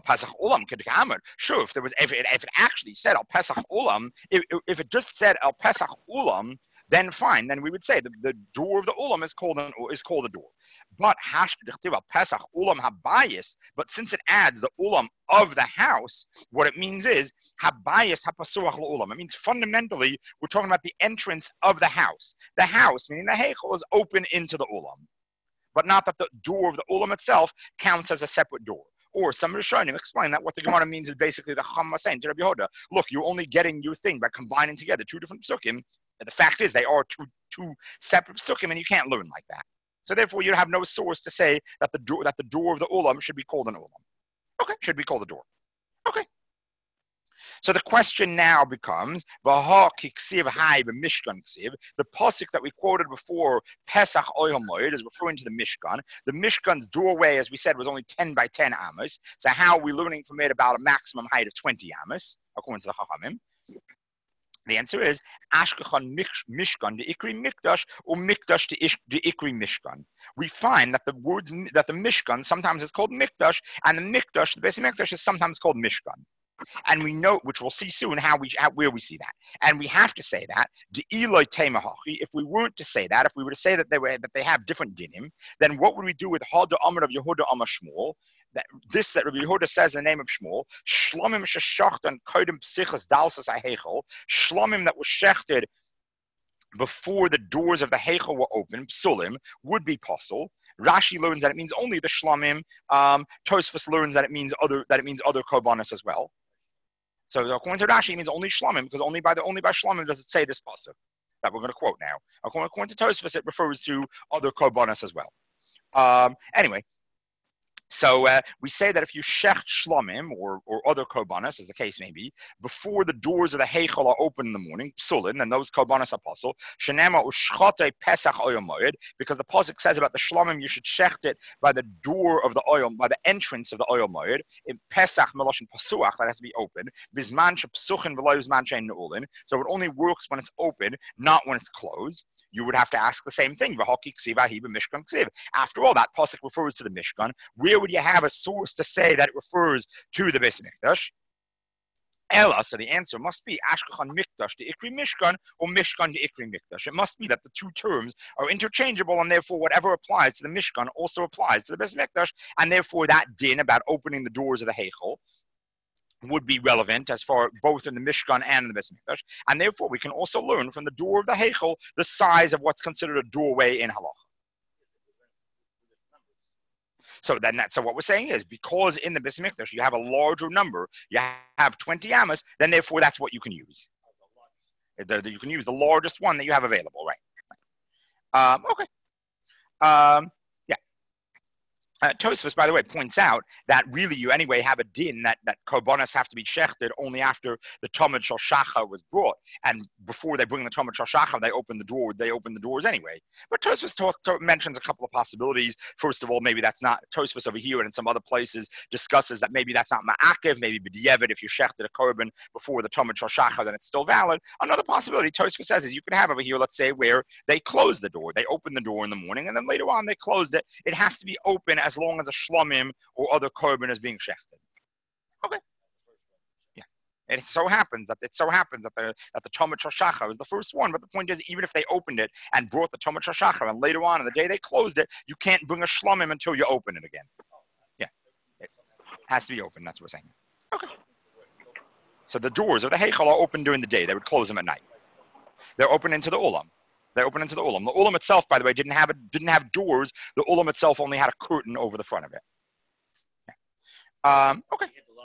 if it actually said al Pesach Ulam, if it just said al Pesach Ulam, then fine. Then we would say the door of the Ulam is called a door. But Pesach Ulam Habayis. But since it adds the Ulam of the house, what it means is Habayis Hapasuach Ulam. It means fundamentally we're talking about the entrance of the house. The house, meaning the Heichel, is open into the Ulam, but not that the door of the Ulam itself counts as a separate door. Or some Rishonim explain that what the Gemara means is basically the Chacham was saying to Rabbi Yehuda, look, you're only getting your thing by combining together two different psukim. The fact is they are two separate psukim, and you can't learn like that. So therefore, you have no source to say that the door of the ulam should be called an ulam. Okay, should be called a door. Okay. So the question now becomes, the pasuk that we quoted before, Pesach Oyel Moed, is referring to the Mishkan. The Mishkan's doorway, as we said, was only 10 by 10 amos. So how are we learning from it about a maximum height of 20 amos, according to the Chachamim? The answer is Ashkechan Mishkan, the Ikri Mikdash, or Mikdash, the Ikri Mishkan. We find that the Mishkan sometimes is called Mikdash, and the Mikdash, the Beis Mikdash, is sometimes called Mishkan. And we know, which we'll see soon, where we see that. And we have to say that if we weren't to say that, if we were to say that they have different dinim, then what would we do with Hada Amar of Yehuda Amar Shmuel? That Rabbi Yehuda says in the name of Shmuel, Shlomim sheshachten kodim psichas dalsas ha'heichel, Shlomim that was shechted before the doors of the heichel were open, psulim, would be possible. Rashi learns that it means only the Shlomim. Tosfos learns that it means other korbanos as well. So according to Rashi, it means only Shlomim, because only by Shlomim does it say this pasuk that we're going to quote now. According to Tosfos, it refers to other korbanos as well. Anyway, So we say that if you shecht shlomim or other korbanos, as the case may be, before the doors of the heichal are open in the morning, psulin, and those korbanos apostle, shenema ushchote pesach oyom moed, because the pasuk says about the shlomim you should shecht it by the door of the oil, by the entrance of the oil moed. In pesach meloshin pasuach, that has to be open. Bisman shepsuchin v'lo bisman shein neulin. So it only works when it's open, not when it's closed. You would have to ask the same thing. After all, that pasuk refers to the Mishkan. Where would you have a source to say that it refers to the Beis Mikdash? Ella, so the answer must be Ashkechan Mikdash to Ikri Mishkan or Mishkan to Ikri Mikdash. It must be that the two terms are interchangeable, and therefore whatever applies to the Mishkan also applies to the Beis Mikdash, and therefore that din about opening the doors of the Heichel would be relevant as far both in the Mishkan and in the Beis Mikdash, and therefore we can also learn from the door of the Heichel the size of what's considered a doorway in Halacha. So what we're saying is, because in the Beis Mikdash you have a larger number, you have 20 amos, then therefore that's what you can use. You can use the largest one that you have available, right? Okay. Tosfos, by the way, points out that really you anyway have a din that korbanos have to be shechted only after the Tamid Shel Shachar was brought, and before they bring the Tamid Shel Shachar, they open the door. They open the doors anyway. But Tosfos mentions a couple of possibilities. First of all, maybe that's not Tosfos over here, and in some other places discusses that maybe that's not ma'akev, maybe b'diavad. If you shechted a korban before the Tamid Shel Shachar, then it's still valid. Another possibility Tosfos says is you could have over here, let's say, where they close the door, they open the door in the morning, and then later on they closed it. It has to be open as long as a shlomim or other korban is being shechted. Okay. Yeah. And it so happens that the Tamid Shel Shachar is the first one, but the point is, even if they opened it and brought the Tamid Shel Shachar, and later on in the day they closed it, you can't bring a shlomim until you open it again. Yeah. It has to be open, that's what we're saying. Okay. So the doors of the Heichal are open during the day. They would close them at night. They're open into the Olam. They open into the Ulam. The Ulam itself, by the way, didn't have doors. The Ulam itself only had a curtain over the front of it. Yeah. Okay.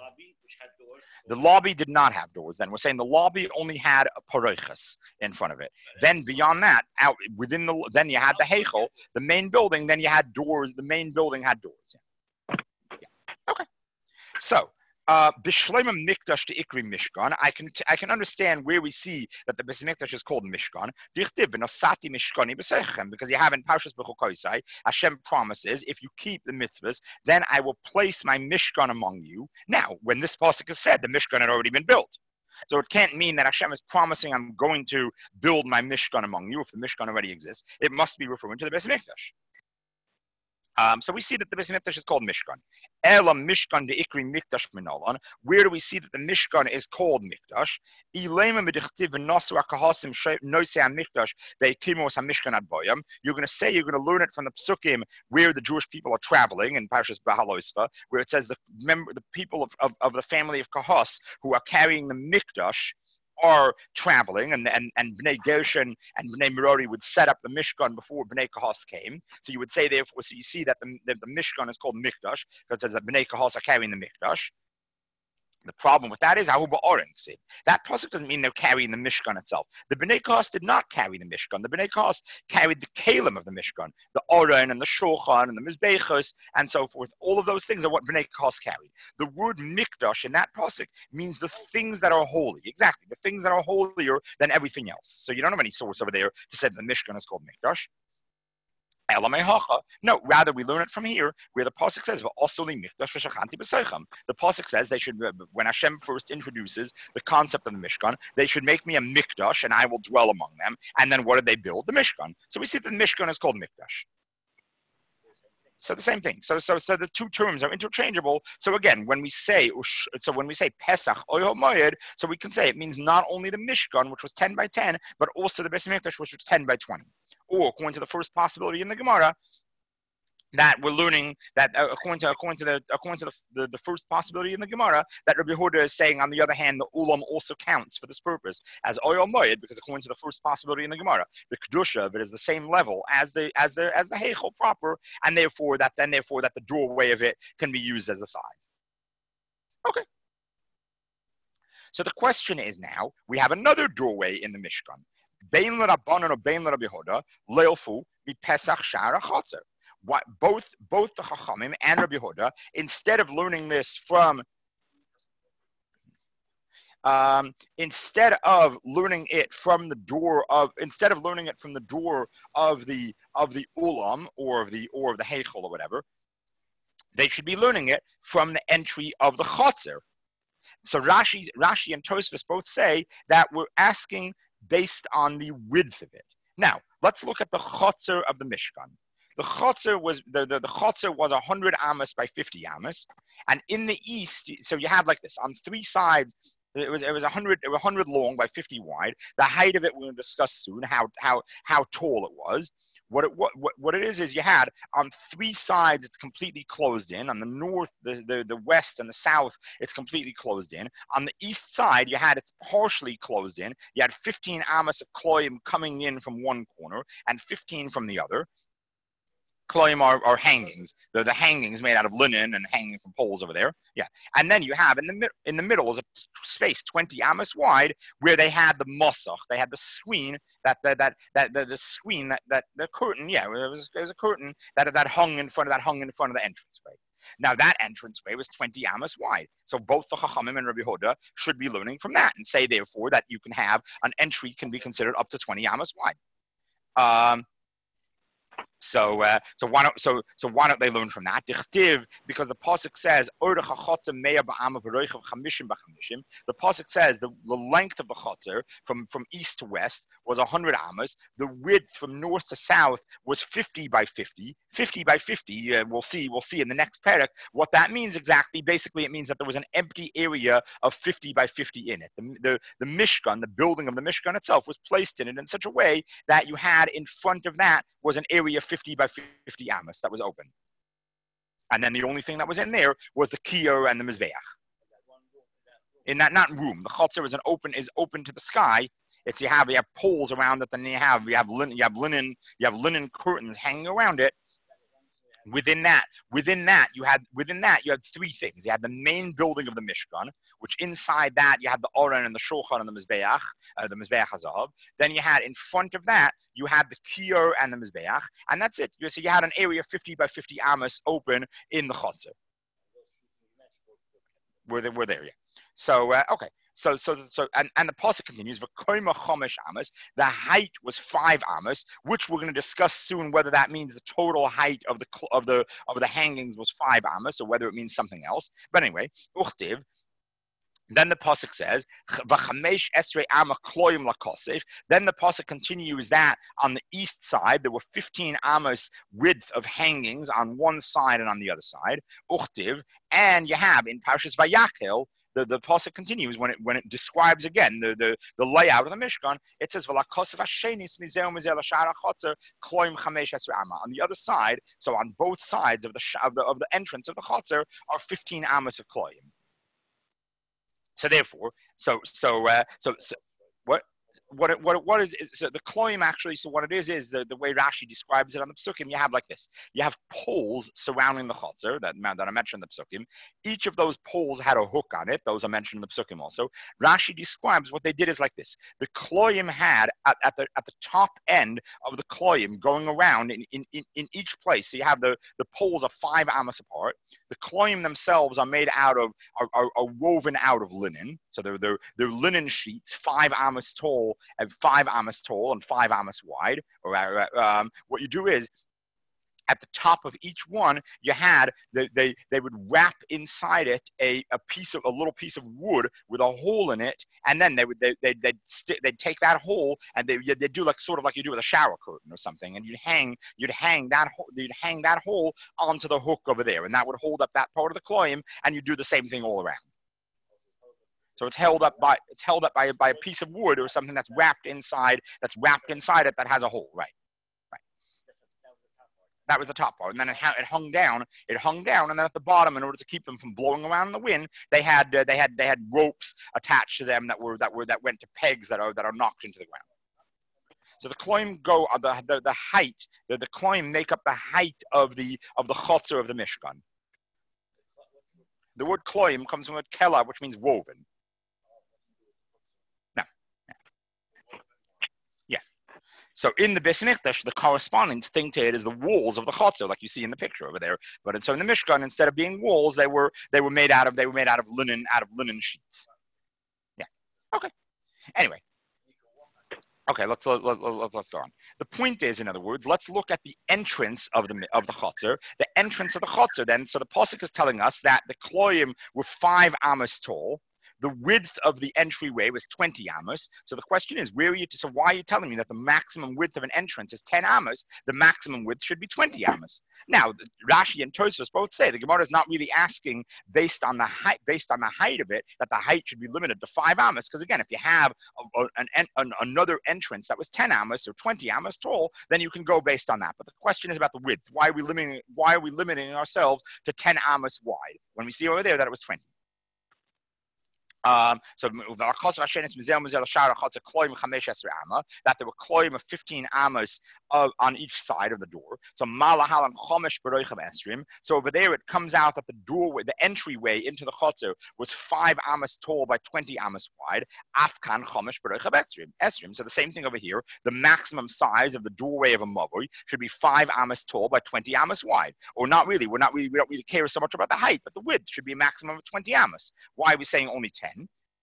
The lobby did not have doors. Then we're saying the lobby only had a parochas in front of it. Then beyond that, out within then you had the Heichel, the main building. Then you had doors. The main building had doors. Yeah. Okay. So. B'shleima mikdash to ikri mishkan. I can understand where we see that the Beis Mikdash is called mishkan. Dichtiv v'nosati mishkani b'sechem, because you have in Parshas Bechukosai, Hashem promises, if you keep the mitzvahs, then I will place my mishkan among you. Now, when this pasuk is said, the mishkan had already been built. So it can't mean that Hashem is promising I'm going to build my mishkan among you if the mishkan already exists. It must be referring to the Beis Mikdash. So we see that the Beis Mikdash is called Mishkan. Elam Mishkan de Ikri Mikdash Minolan. Where do we see that the Mishkan is called Mikdash? Ilema medichtiv v'nosu akahasim nosei Mikdash ve'ikimos haMishkan ad boyam. You're going to learn it from the Psukim where the Jewish people are traveling in Parshas Behaloisva, where it says the people of the family of Kahas who are carrying the Mikdash are traveling, and Bnei Gershon and Bnei Merari would set up the Mishkan before Bnei Kahas came. So you would say, therefore, so you see that the Mishkan is called Mikdash, because it says that Bnei Kahas are carrying the Mikdash. The problem with that is that pasuk doesn't mean they're carrying the Mishkan itself. The Bnei Kahas did not carry the Mishkan. The Bnei Kahas carried the kalim of the Mishkan, the Oren and the Shulchan and the Mizbechos and so forth. All of those things are what Bnei Kahas carried. The word Mikdash in that pasuk means the things that are holy. Exactly, the things that are holier than everything else. So you don't have any source over there to say that the Mishkan is called Mikdash. No, rather we learn it from here, where the pasuk says, the pasuk says they should, when Hashem first introduces the concept of the Mishkan, they should make me a Mikdash and I will dwell among them. And then what did they build? The Mishkan. So we see that the Mishkan is called Mikdash. So the same thing. So the two terms are interchangeable. So again, when we say Pesach Oyel Moed, so we can say it means not only the Mishkan, which was 10 by 10, but also the Beis Mikdash, which was 10 by 20. Or according to the first possibility in the Gemara, that we're learning that according to the first possibility in the Gemara, that Rabbi Yehuda is saying, on the other hand, the Ulam also counts for this purpose as Oyel Moed, because according to the first possibility in the Gemara, the Kedusha of it is the same level as the Heichel proper, and therefore that the doorway of it can be used as a size. Okay. So the question is now, we have another doorway in the Mishkan. Bein l'Rabbanan or bein l'Rabbi Yehuda, leilfu mi Pesach shar ha'chotzer. both the Chachamim and Rabbi Yehuda, instead of learning this from instead of learning it from the door of the ulam or of the heichel or whatever, they should be learning it from the entry of the chotzer. So Rashi and Tosfos both say that we're asking based on the width of it. Now let's look at the chotzer of the Mishkan. The chotzer was the chotzer was 100 amos by 50 amos, and in the east, so you have like this on three sides. It was 100 long by 50 wide. The height of it we're going to discuss soon. How tall it was. What it is you had on three sides it's completely closed in. On the north, the west, and the south it's completely closed in. On the east side you had it's partially closed in. You had 15 amos of kloim coming in from one corner and 15 from the other. Kloim are hangings. They're the hangings made out of linen and hanging from poles over there. Yeah, and then you have in the middle is a space 20 amos wide where they had the mosach. They had the screen that the curtain. Yeah, there was a curtain that hung in front of the entranceway. Now that entranceway was 20 amos wide. So both the Chachamim and Rabbi Yehuda should be learning from that and say therefore that you can have an entry can be considered up to 20 amos wide. So why don't they learn from that? Because the pasuk says the pasuk says the length of the chotzer from east to west was 100 amos. The width from north to south was 50 by 50. 50 by 50. We'll see in the next parak what that means exactly. Basically, it means that there was an empty area of 50 by 50 in it. The Mishkan, the building of the Mishkan itself, was placed in it in such a way that you had in front of that was an area 50 by 50 amos that was open. And then the only thing that was in there was the kiyur and the mizbeach. In that, not room, the chotzer is open to the sky. You have poles around it, then you have linen curtains hanging around it. Within that, you had three things. You had the main building of the Mishkan, which inside that you had the Oren and the Shulchan and the Mizbeach HaZahav. Then you had in front of that you had the Kiyur and the Mizbeach, and that's it. So you had an area 50 by 50 amos open in the Chotzer. We're there, yeah. So okay. So and the pasuk continues. V'koima chomesh amos. The height was 5 amos, which we're going to discuss soon. Whether that means the total height of the hangings was 5 amos, or whether it means something else. But anyway, uchtiv. Then the pasuk says, "V'chamesh esrei ama kloim lakosef." Then the pasuk continues that on the east side there were 15 amos width of hangings on one side and on the other side. Uchtiv, and you have in Parshas Vayakhel. The pasuk continues when it describes again the layout of the Mishkan. It says v'lakosef hashenis mizeh u'mizeh l'shar hachotzer kloim chamesh esrei ama. On the other side, so on both sides of the entrance of the chotzer are 15 amos of kloim. So therefore, what is so the kloim actually? So what it is the way Rashi describes it on the Psukim. You have like this. You have poles surrounding the chotzer that I mentioned in the Psukim. Each of those poles had a hook on it. Those are mentioned in the Psukim also. Rashi describes what they did is like this. The kloim had at the top end of the kloim going around in each place. So you have the poles are 5 amos apart. The kloim themselves are made out of are woven out of linen. So they're linen sheets, 5 amos tall and 5 amos tall and 5 amos wide. What you do is at the top of each one, you had they would wrap inside it a little piece of wood with a hole in it, and then they'd take that hole and they'd do sort of like you do with a shower curtain or something, and you'd hang that hole onto the hook over there, and that would hold up that part of the kloim, and you do the same thing all around. So it's held up by a piece of wood or something that's wrapped inside it that has a hole, right? That was the top part, and then it hung down. It hung down, and then at the bottom, in order to keep them from blowing around in the wind, they had ropes attached to them that went to pegs that are knocked into the ground. So the kloim go the height. The kloim make up the height of the chotzer of the Mishkan. The word kloim comes from the word kela, which means woven. So in the Beis Mikdash, the corresponding thing to it is the walls of the chotzer, like you see in the picture over there. But so in the Mishkan, instead of being walls, they were made out of linen sheets. Yeah. Okay. Anyway. Okay, let's go on. The point is, in other words, let's look at the entrance of the chotzer. The entrance of the chotzer. Then, so the pasuk is telling us that the kloim were 5 amos tall. The width of the entryway was 20 amos. So the question is, so why are you telling me that the maximum width of an entrance is 10 amos? The maximum width should be 20 amos. Now, Rashi and Tosfos both say the Gemara is not really asking based on the height of it, that the height should be limited to 5 amos. Because again, if you have another entrance that was 10 amos or 20 amos tall, then you can go based on that. But the question is about the width. Why are we limiting ourselves to 10 amos wide when we see over there that it was 20? So that there were kloim of 15 amos on each side of the door. So so over there it comes out that the doorway, the entryway into the chotzer was 5 amos tall by 20 amos wide. Afkan chomesh esrim. So the same thing over here. The maximum size of the doorway of a mavoi should be 5 amos tall by 20 amos wide. Or not really. We don't really care so much about the height, but the width should be a maximum of 20 amos. Why are we saying only 10?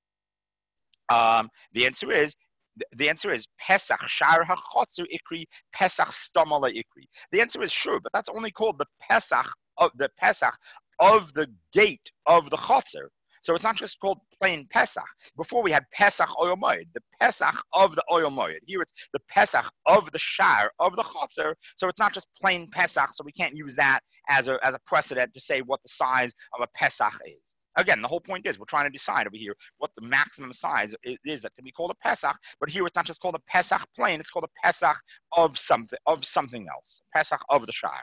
The answer is Pesach Shar HaChotzer Ikri, Pesach Stamala Ikri. The answer is sure, but that's only called the Pesach of the gate of the Chotzer. So it's not just called plain Pesach. Before we had Pesach Oyel Moed, the Pesach of the Oyel Moed. Here it's the Pesach of the Shar of the Chotzer. So it's not just plain Pesach. So we can't use that as a precedent to say what the size of a Pesach is. Again, the whole point is we're trying to decide over here what the maximum size is that can be called a Pesach. But here it's not just called a Pesach plain; it's called a Pesach of something else. Pesach of the Shire.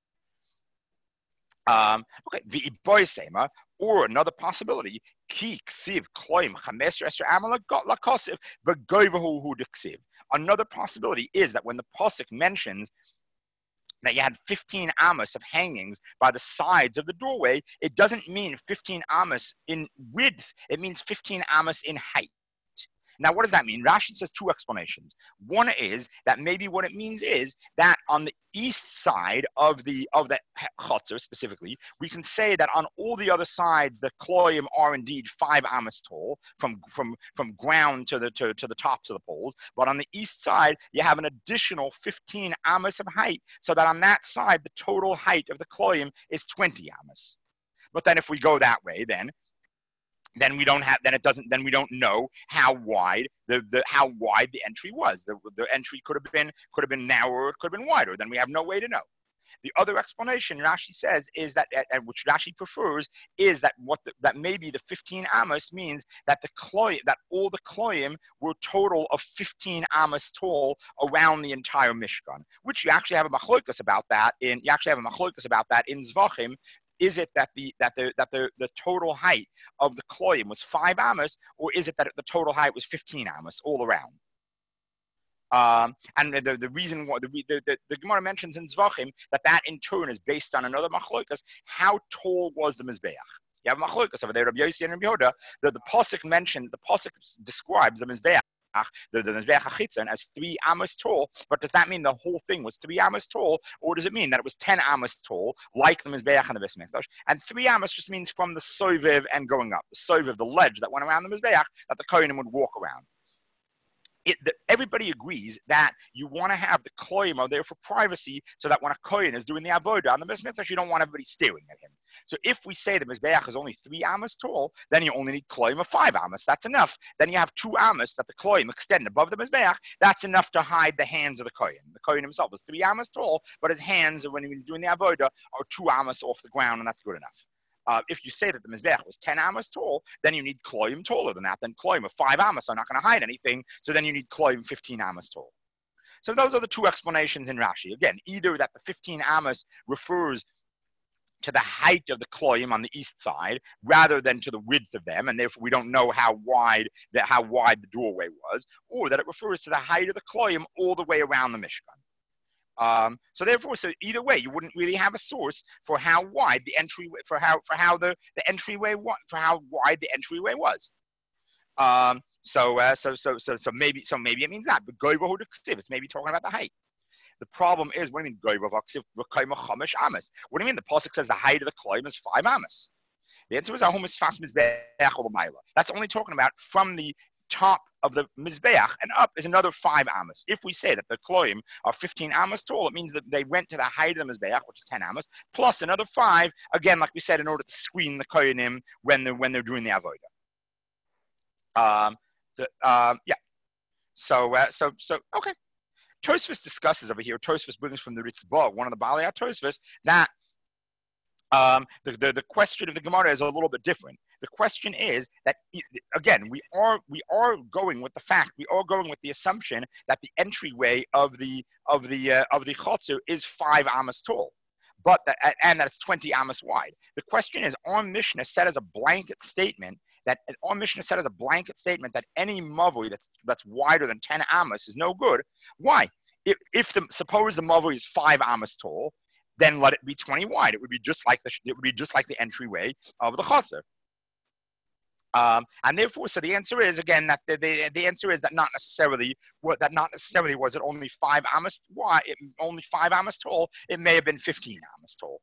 Okay, the Iboisema, or another possibility, Ki Ksiv Kloim Chameser Esther Amala Lakosiv Begoivahu Hudiksiv. Another possibility is that when the pasuk mentions that you had 15 amos of hangings by the sides of the doorway, it doesn't mean 15 amos in width, it means 15 amos in height. Now, what does that mean? Rashi says 2 explanations. One is that maybe what it means is that on the east side of the chotzer specifically, we can say that on all the other sides, the kloim are indeed 5 amos tall, from ground to the tops of the poles. But on the east side, you have an additional 15 amos of height, so that on that side, the total height of the kloim is 20 amos. But then if we go that way, then we don't know how wide the entry was. The entry could have been narrower, it could have been wider. Then we have no way to know. The other explanation Rashi says is that, and which Rashi prefers, is that that maybe the 15 amos means that all the kloim were a total of 15 amos tall around the entire Mishkan. Which you actually have a machlokas about that in Zvachim. Is it that the total height of the kloim was 5 amos, or is it that the total height was 15 amos all around? And the reason why the Gemara mentions in Zvachim that in turn is based on another machlokas. How tall was the mizbeach? You have machlokas over there, Rabbi Yossi and Rabbi Yehuda. The pasuk describes the mizbeach, the Mizbeach HaChitzon, as 3 amos tall. But does that mean the whole thing was 3 amos tall, or does it mean that it was 10 amos tall, like the Mizbeach and the Beis Mikdash? And 3 amos just means from the soviv and going up. The soviv, the ledge that went around the Mizbeach, that the Kohanim would walk around. Everybody agrees that you want to have the kloim there for privacy, so that when a kohen is doing the avodah on the Beis Mikdash, you don't want everybody staring at him. So if we say the mizbeach is only 3 amos tall, then you only need kloim of 5 amos. That's enough. Then you have 2 amos that the kloim extend above the mizbeach. That's enough to hide the hands of the kohen. The kohen himself is 3 amos tall, but his hands, when he's doing the avodah, are 2 amos off the ground, and that's good enough. If you say that the mizbeach was 10 amos tall, then you need kloim taller than that. Then kloim of 5 amos are not going to hide anything, so then you need kloim 15 amos tall. So those are the 2 explanations in Rashi. Again, either that the 15 amos refers to the height of the kloim on the east side, rather than to the width of them, and therefore we don't know how wide the doorway was, or that it refers to the height of the kloim all the way around the Mishkan. So either way, you wouldn't really have a source for how wide the entryway, wide the entryway was. So maybe it means that. But goyva hu d'ksiv, it's maybe talking about the height. The problem is, what do you mean goyva v'ksiv v'kayma chamish amas? What do you mean the pasuk says the height of the climb is 5 amas? The answer is ahum misfas mizbeach ol. That's only talking about from the top of the mizbeach and up is another 5 amas. If we say that the kloim are 15 amas tall, it means that they went to the height of the mizbeach, which is 10 amas, plus another 5. Again, like we said, in order to screen the koyanim when they're doing the avodah. Yeah. So okay. Tosfos discusses over here. Tosfos brings from the Ritzbah, one of the Balei Tosfos, that the question of the Gemara is a little bit different. The question is that, again, we are going with the fact, we are going with the assumption that the entryway of the chotzer is 5 amas tall, but that it's 20 amas wide. The question is, our Mishnah said as a blanket statement that any mavui that's wider than 10 amas is no good. Why? Suppose the mavui is 5 amas tall, then let it be 20 wide. It would be just like the entryway of the chotzer. And therefore, so the answer is again that the answer is that not necessarily was it only 5 amas wide, only 5 amas tall. It may have been 15 amas tall.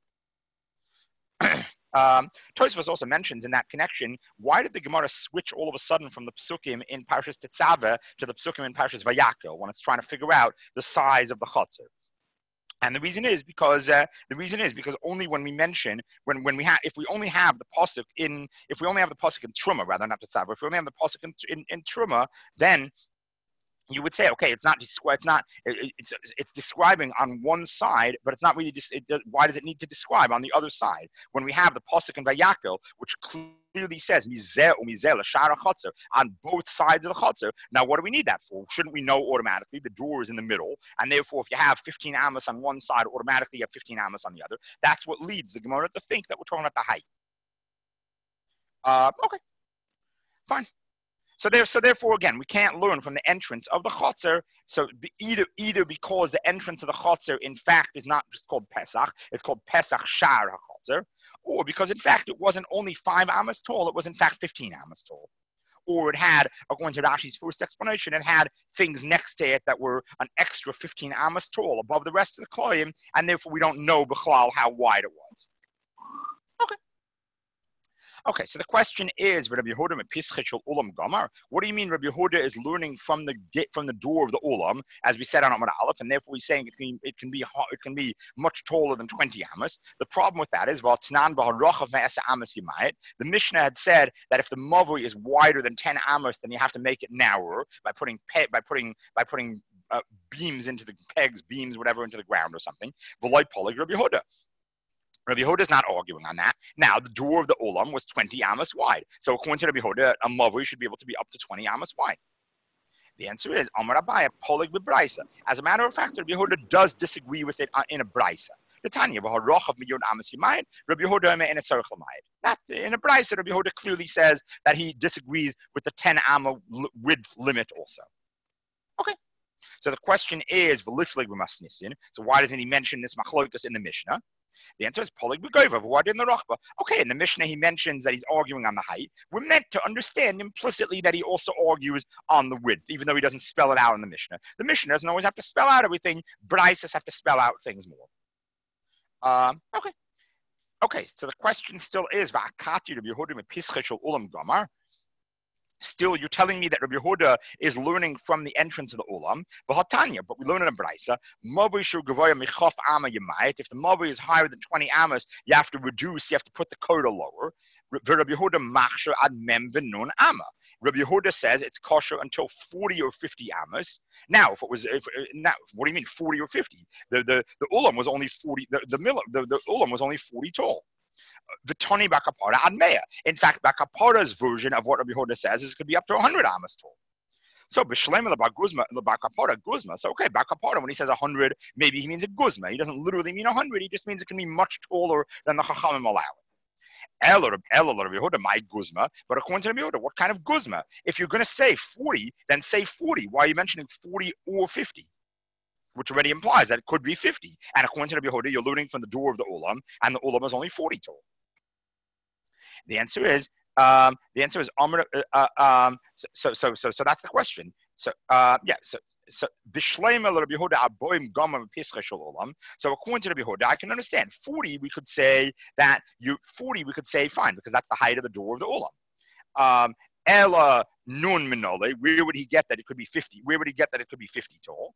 Tosfos also mentions in that connection, why did the Gemara switch all of a sudden from the psukim in Parshas Tetzaveh to the psukim in Parshas Vayakel when it's trying to figure out the size of the chotzer? And the reason is because only when we mention if we only have the pasuk in Truma, rather not Tetzaveh, if we only have the pasuk in Truma, then you would say, okay, it's describing on one side, but it's not really. Why does it need to describe on the other side when we have the pasuk in Vayakel, which clearly says mizeh u'mizeh l'shar ha'chotzer on both sides of the chotzer? Now, what do we need that for? Shouldn't we know automatically the door is in the middle, and therefore, if you have 15 amos on one side, automatically you have 15 amos on the other? That's what leads the Gemara to think that we're talking about the height. Okay, fine. So therefore, again, we can't learn from the entrance of the chotzer. So either because the entrance of the chotzer, in fact, is not just called Pesach, it's called Pesach Shar HaChotzer, or because, in fact, it wasn't only 5 amos tall, it was, in fact, 15 amos tall. Or it had, according to Rashi's first explanation, it had things next to it that were an extra 15 amos tall above the rest of the kloim, and therefore we don't know b'chlal how wide it was. Okay, so the question is, Rabbi Yehuda mepischet ulam gamar. What do you mean Rabbi Yehuda is learning from the door of the ulam, as we said on Amud Aleph, and therefore he's saying it can be much taller than 20 amos. The problem with that is, the Mishnah had said that if the mavui is wider than 10 amos, then you have to make it narrower by putting beams into the beams, whatever, into the ground or something. V'loy polig Rabbi Yehuda. Rabbi Yehuda is not arguing on that. Now, the door of the Olam was 20 amos wide. So according to Rabbi Yehuda, a mavui should be able to be up to 20 amos wide. The answer is, Amar Abaye, polig b'braisa. As a matter of fact, Rabbi Yehuda does disagree with it in a braisa. The Tanya, v'harochav miyod amos yimayid, Rabbi Yehuda in a tzarech l'mayid. In a braisa, Rabbi Yehuda clearly says that he disagrees with the 10 amma width limit also. Okay. So the question is, v'liflig b'masnisin. So why doesn't he mention this machlokas in the Mishnah? The answer is polig b'goyva v'wad in the rochba. Okay, in the Mishnah he mentions that he's arguing on the height. We're meant to understand implicitly that he also argues on the width, even though he doesn't spell it out in the Mishnah. The Mishnah doesn't always have to spell out everything. Braisas have to spell out things more. Okay. So the question still is, va'akati Rabbi Yehuda mepischet shel ulam gamar. Still, you're telling me that Rabbi Yehuda is learning from the entrance of the Olam. V'hatanya, but we learn in a Braisa. Mavui shu gavoya michof ama yamayit. If the mavui is higher than 20 amas, you have to reduce. You have to put the koda lower. Rabbi Yehuda machsher ad mem v'nun ama. Rabbi Yehuda says it's kosher until 40 or 50 amas. Now, what do you mean 40 or 50? The Olam was only 40. The Olam was only 40 tall. V'toni bakapara ad mea. In fact, bakapara's version of what Rabbi Yehuda says is it could be up to 100 amas tall. So b'shlema l'bakapara guzma. So okay, bakapara, when he says 100, maybe he means a guzma. He doesn't literally mean 100. He just means it can be much taller than the chachamim allow it. Elo Rabbi Yehuda, my guzma. But according to Rabbi Yehuda, what kind of guzma? If you're going to say 40, then say 40. Why are you mentioning 40 or 50? Which already implies that it could be 50. And according to Rabbi Yehuda, you're learning from the door of the Olam, and the Olam is only 40 tall. The answer is, The answer is so that's the question. So so Bishleima Rabbi Yehuda Aboim Gama Pesach Shel Olam. So according to Rabbi Yehuda, I can understand 40. We could say that 40. We could say fine because that's the height of the door of the Olam. Ella Nun Minole. Where would he get that it could be 50? Where would he get that it could be 50 tall?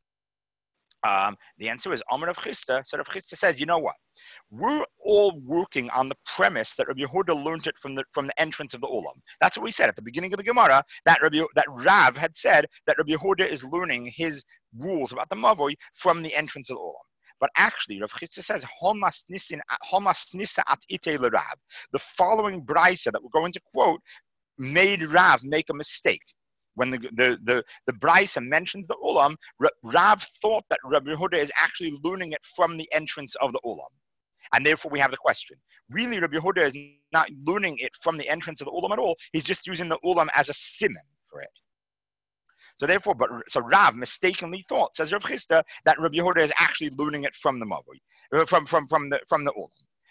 The answer is Amar of Chisda. So Rav Chisda says, you know what? We're all working on the premise that Rabbi Yehuda learned it from the entrance of the Olam. That's what we said at the beginning of the Gemara. That Rav had said that Rabbi Yehuda is learning his rules about the Mavoi from the entrance of the Olam. But actually, Rav Chisda says, Homas Nisa at ite l'Rav. The following brisa that we're going to quote made Rav make a mistake. When the Brisa mentions the Ulam, Rav thought that Rabbi Yehuda is actually learning it from the entrance of the Ulam. And therefore we have the question. Really, Rabbi Yehuda is not learning it from the entrance of the Ulam at all. He's just using the Ulam as a siman for it. So therefore, so Rav mistakenly thought, says Rav Chisda, that Rabbi Yehuda is actually learning it from the Mavoi, from the Ulam.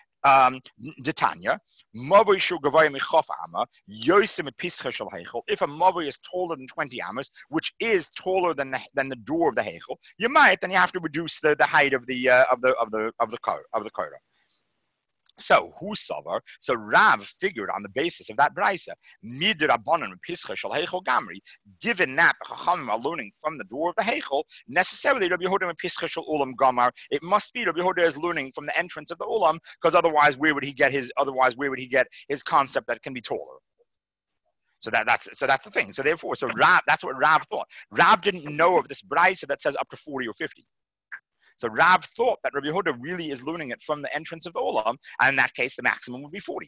Detanya, Mavoi shu gavaya michof ama, yosim pischa shel heichel. If a Mavoi is taller than 20 amas, which is taller than the door of the heichel, you have to reduce the height of the korah. So who savar? So Rav figured on the basis of that brisa, mid rabbanon pischa shel heichel gamri. Given that the chachamim are learning from the door of the heichel, necessarily Rabbi Yehuda pischa shel ulam gamar. It must be Rabbi Yehuda is learning from the entrance of the ulam, because otherwise where would he get his concept that can be taller? So that's the thing. So therefore, Rav, that's what Rav thought. Rav didn't know of this brisa that says up to 40 or 50. So Rav thought that Rabbi Yehuda really is learning it from the entrance of the Olam, and in that case, the maximum would be 40.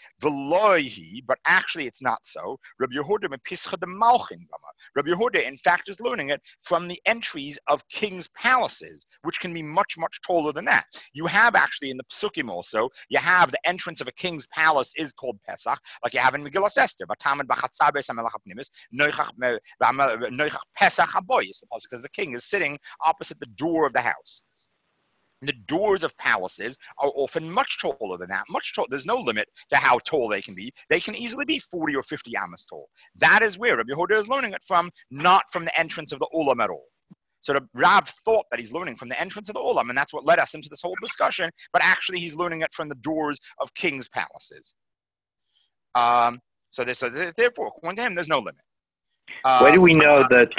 But actually it's not so. Rabbi Yehuda mepischa de malchin gama. Rabbi Yehuda, in fact, is learning it from the entries of kings' palaces, which can be much, much taller than that. You have actually in the Psukim also, you have the entrance of a king's palace is called Pesach, like you have in Megillas Esther. Batamid b'chatzabes hamelach hapnimis noichach Pesach haboyis. The pasuk says the king is sitting opposite the door of the house. The doors of palaces are often much taller than that. There's no limit to how tall they can be. They can easily be 40 or 50 amas tall. That is where Rabbi Yehuda is learning it from, not from the entrance of the Olam at all. So the Rav thought that he's learning from the entrance of the Olam, and that's what led us into this whole discussion, but actually he's learning it from the doors of kings' palaces. So therefore, according to him, there's no limit. Where do we know that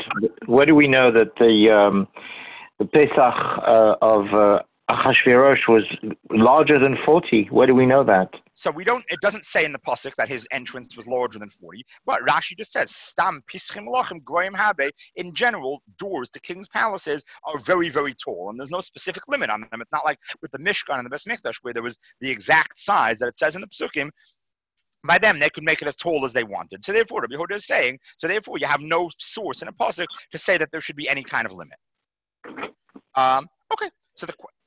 the Pesach of Achashverosh was larger than 40? Where do we know that? So it doesn't say in the pasuk that his entrance was larger than 40, but Rashi just says, Stam pischim lachim goyim habe. In general, doors to king's palaces are very, very tall, and there's no specific limit on them. It's not like with the Mishkan and the Beis Mikdash, where there was the exact size that it says in the pasukim. By them, they could make it as tall as they wanted. So therefore, Rabbi Yehuda is saying, you have no source in a pasuk to say that there should be any kind of limit. Okay, so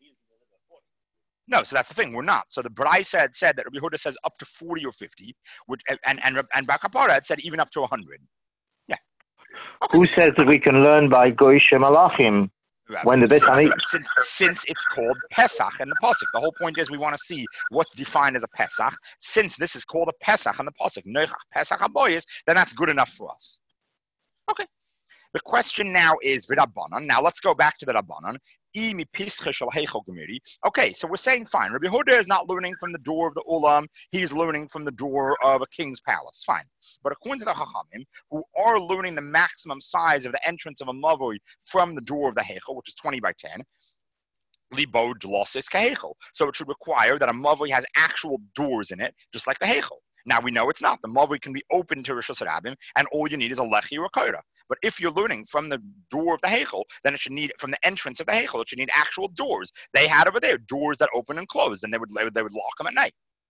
so that's the thing. We're not. So the Brisa had said that Rabbi Yehuda says up to 40 or 50, and Bar Kapara had said even up to 100. Yeah. Okay. Who says that we can learn by Goy Shemalachim when the Beit Hamikdash? Since it's called Pesach in the pasuk, the whole point is we want to see what's defined as a Pesach. Since this is called a Pesach in the pasuk, Noichach Pesach Haboyis, then that's good enough for us. Okay. The question now is V'Rabbanan. Now let's go back to the Rabbanan. Okay, so we're saying fine. Rabbi Yehuda is not learning from the door of the Ulam. He's learning from the door of a king's palace. Fine. But according to the Chachamim, who are learning the maximum size of the entrance of a Mavoi from the door of the Heichel, which is 20 by 10, Libo Dlosis Kaheichel. So it should require that a Mavoi has actual doors in it, just like the Heichel. Now we know it's not. The Mavoi can be open to Rosh Hashanah, and all you need is a Lechi or a Korah. But if you're learning from the door of the Heichel, then it should need, from the entrance of the Heichel, it should need actual doors. They had over there doors that open and close, and they would lock them at night.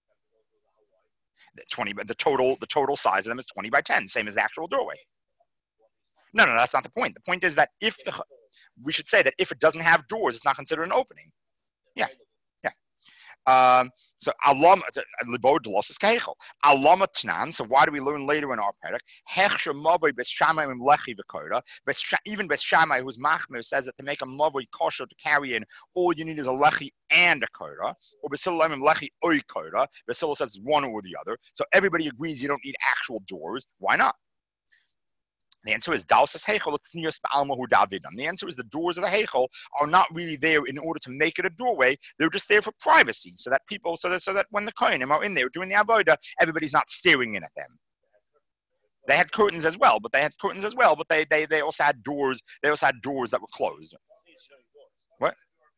The total size of them is 20 by 10, same as the actual doorway. No, that's not the point. The point is that we should say that if it doesn't have doors, it's not considered an opening. Yeah. So alam libod is keichel. Alama tnan. So why do we learn later in our parak? Hechsher mavoi b'shamai lechi v'koda. Even b'shamai, who's machmir, says that to make a mavoi kosher to carry in, all you need is a lechi and a koda. Or b'silam lechi oy koda. B'sil says one or the other. So everybody agrees you don't need actual doors. Why not? The answer is Dalsas Heichel. It's near Spalmahu Davidan. The answer is the doors of the Heichel are not really there in order to make it a doorway. They're just there for privacy, so that people, so that when the Kohanim are in there doing the avodah, everybody's not staring in at them. They had curtains as well, but they also had doors. They also had doors that were closed. What?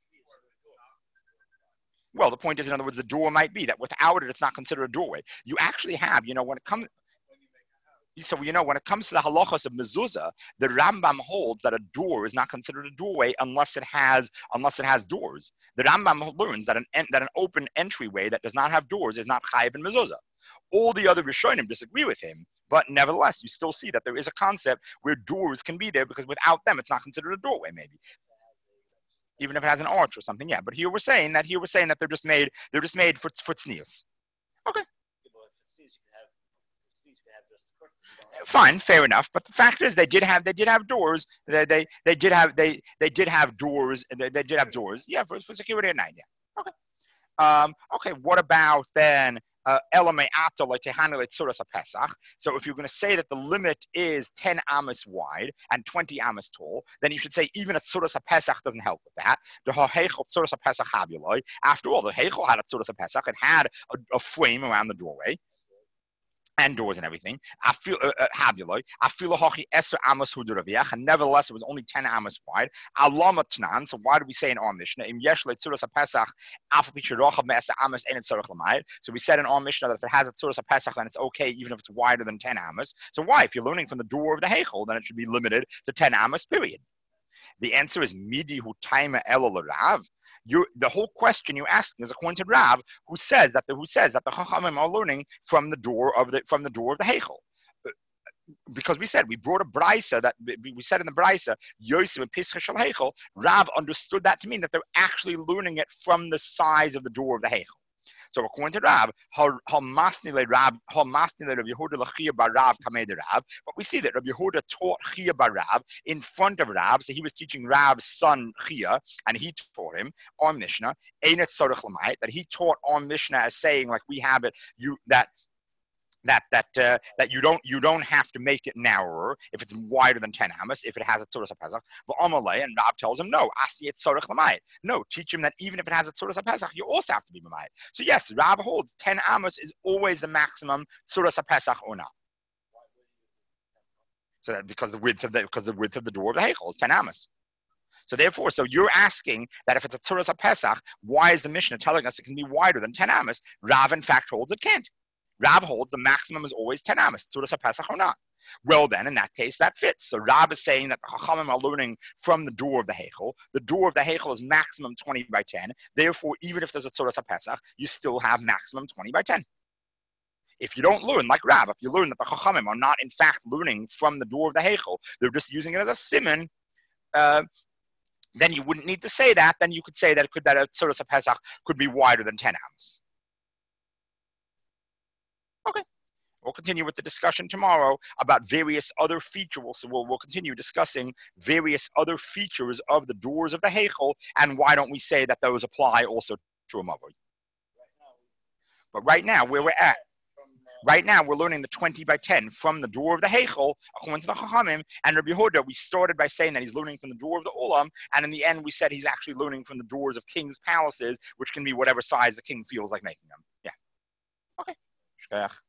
Well, the point is, in other words, the door might be that without it, it's not considered a doorway. You actually have, when it comes. So, when it comes to the halachos of mezuzah, the Rambam holds that a door is not considered a doorway unless it has doors. The Rambam learns that an open entryway that does not have doors is not chayiv in mezuzah. All the other Rishonim disagree with him, but nevertheless, you still see that there is a concept where doors can be there because without them, it's not considered a doorway, maybe. Even if it has an arch or something, yeah. But here we're saying that they're just made for tznius. Okay. Fine, fair enough. But the fact is, they did have doors. They did have doors. They did have doors. Yeah, for security at night. Yeah. Okay. Okay. What about then? So if you're going to say that the limit is 10 amos wide and 20 amos tall, then you should say even a tzuras HaPesach doesn't help with that. After all, the heichel had a tzuras HaPesach. It had a frame around the doorway and doors and everything. I feel hochi eser amos huduraviach, and nevertheless it was only 10 amos wide. Alama tnan. So why do we say in our Mishnah im yesh leitzuras haPesach af pichrochav me'eser amos ein tzarich l'mayit? So we said in our Mishnah that if it has a tzuras haPesach, then it's okay even if it's wider than 10 amos. So why, if you're learning from the door of the heichel, then it should be limited to 10 amos. Period. The answer is midi hu taima elo l'rav. The whole question you're asking is according to Rav, who says that the Chachamim are learning from the door of the Heichel. Because we brought a brisa that we said in the brisa, Yosef and Pischa Shel Heichel. Rav understood that to mean that they're actually learning it from the size of the door of the Heichel. So according to Rav, but we see that Rabbi Yehuda taught Chia bar Rav in front of Rav, so he was teaching Rav's son Chia, and he taught him on Mishnah, that he taught on Mishnah as saying, like we have it, that you don't have to make it narrower if it's wider than 10 amos, if it has a tzuras haPesach. But Amalei, and Rav tells him, no, asti et tzorich l'mayit. No, teach him that even if it has a tzuras haPesach, you also have to be b'mayit. So yes, Rav holds 10 amos is always the maximum tzuras haPesach or not. So that because the width of the door of the heichel is 10 amos. So therefore, you're asking that if it's a tzuras haPesach, why is the Mishnah telling us it can be wider than 10 amos? Rav in fact holds it can't. Rav holds the maximum is always 10 amos, tzuras haPesach or not. Well then, in that case, that fits. So Rav is saying that the Chachamim are learning from the door of the Heichel. The door of the Heichel is maximum 20 by 10. Therefore, even if there's a tzuras haPesach, you still have maximum 20 by 10. If you don't learn, like Rav, if you learn that the Chachamim are not in fact learning from the door of the Heichel, they're just using it as a siman, then you wouldn't need to say that. Then you could say that a tzuras haPesach could be wider than 10 amos. Okay. We'll continue with the discussion tomorrow about various other features. So we'll continue discussing various other features of the doors of the Heichel, and why don't we say that those apply also to a mavoi? But right now, where we're at, right now we're learning the 20 by 10 from the door of the Heichel, according to the Chachamim, and Rabbi Yehuda, we started by saying that he's learning from the door of the Olam, and in the end we said he's actually learning from the doors of kings' palaces, which can be whatever size the king feels like making them. Yeah. Okay.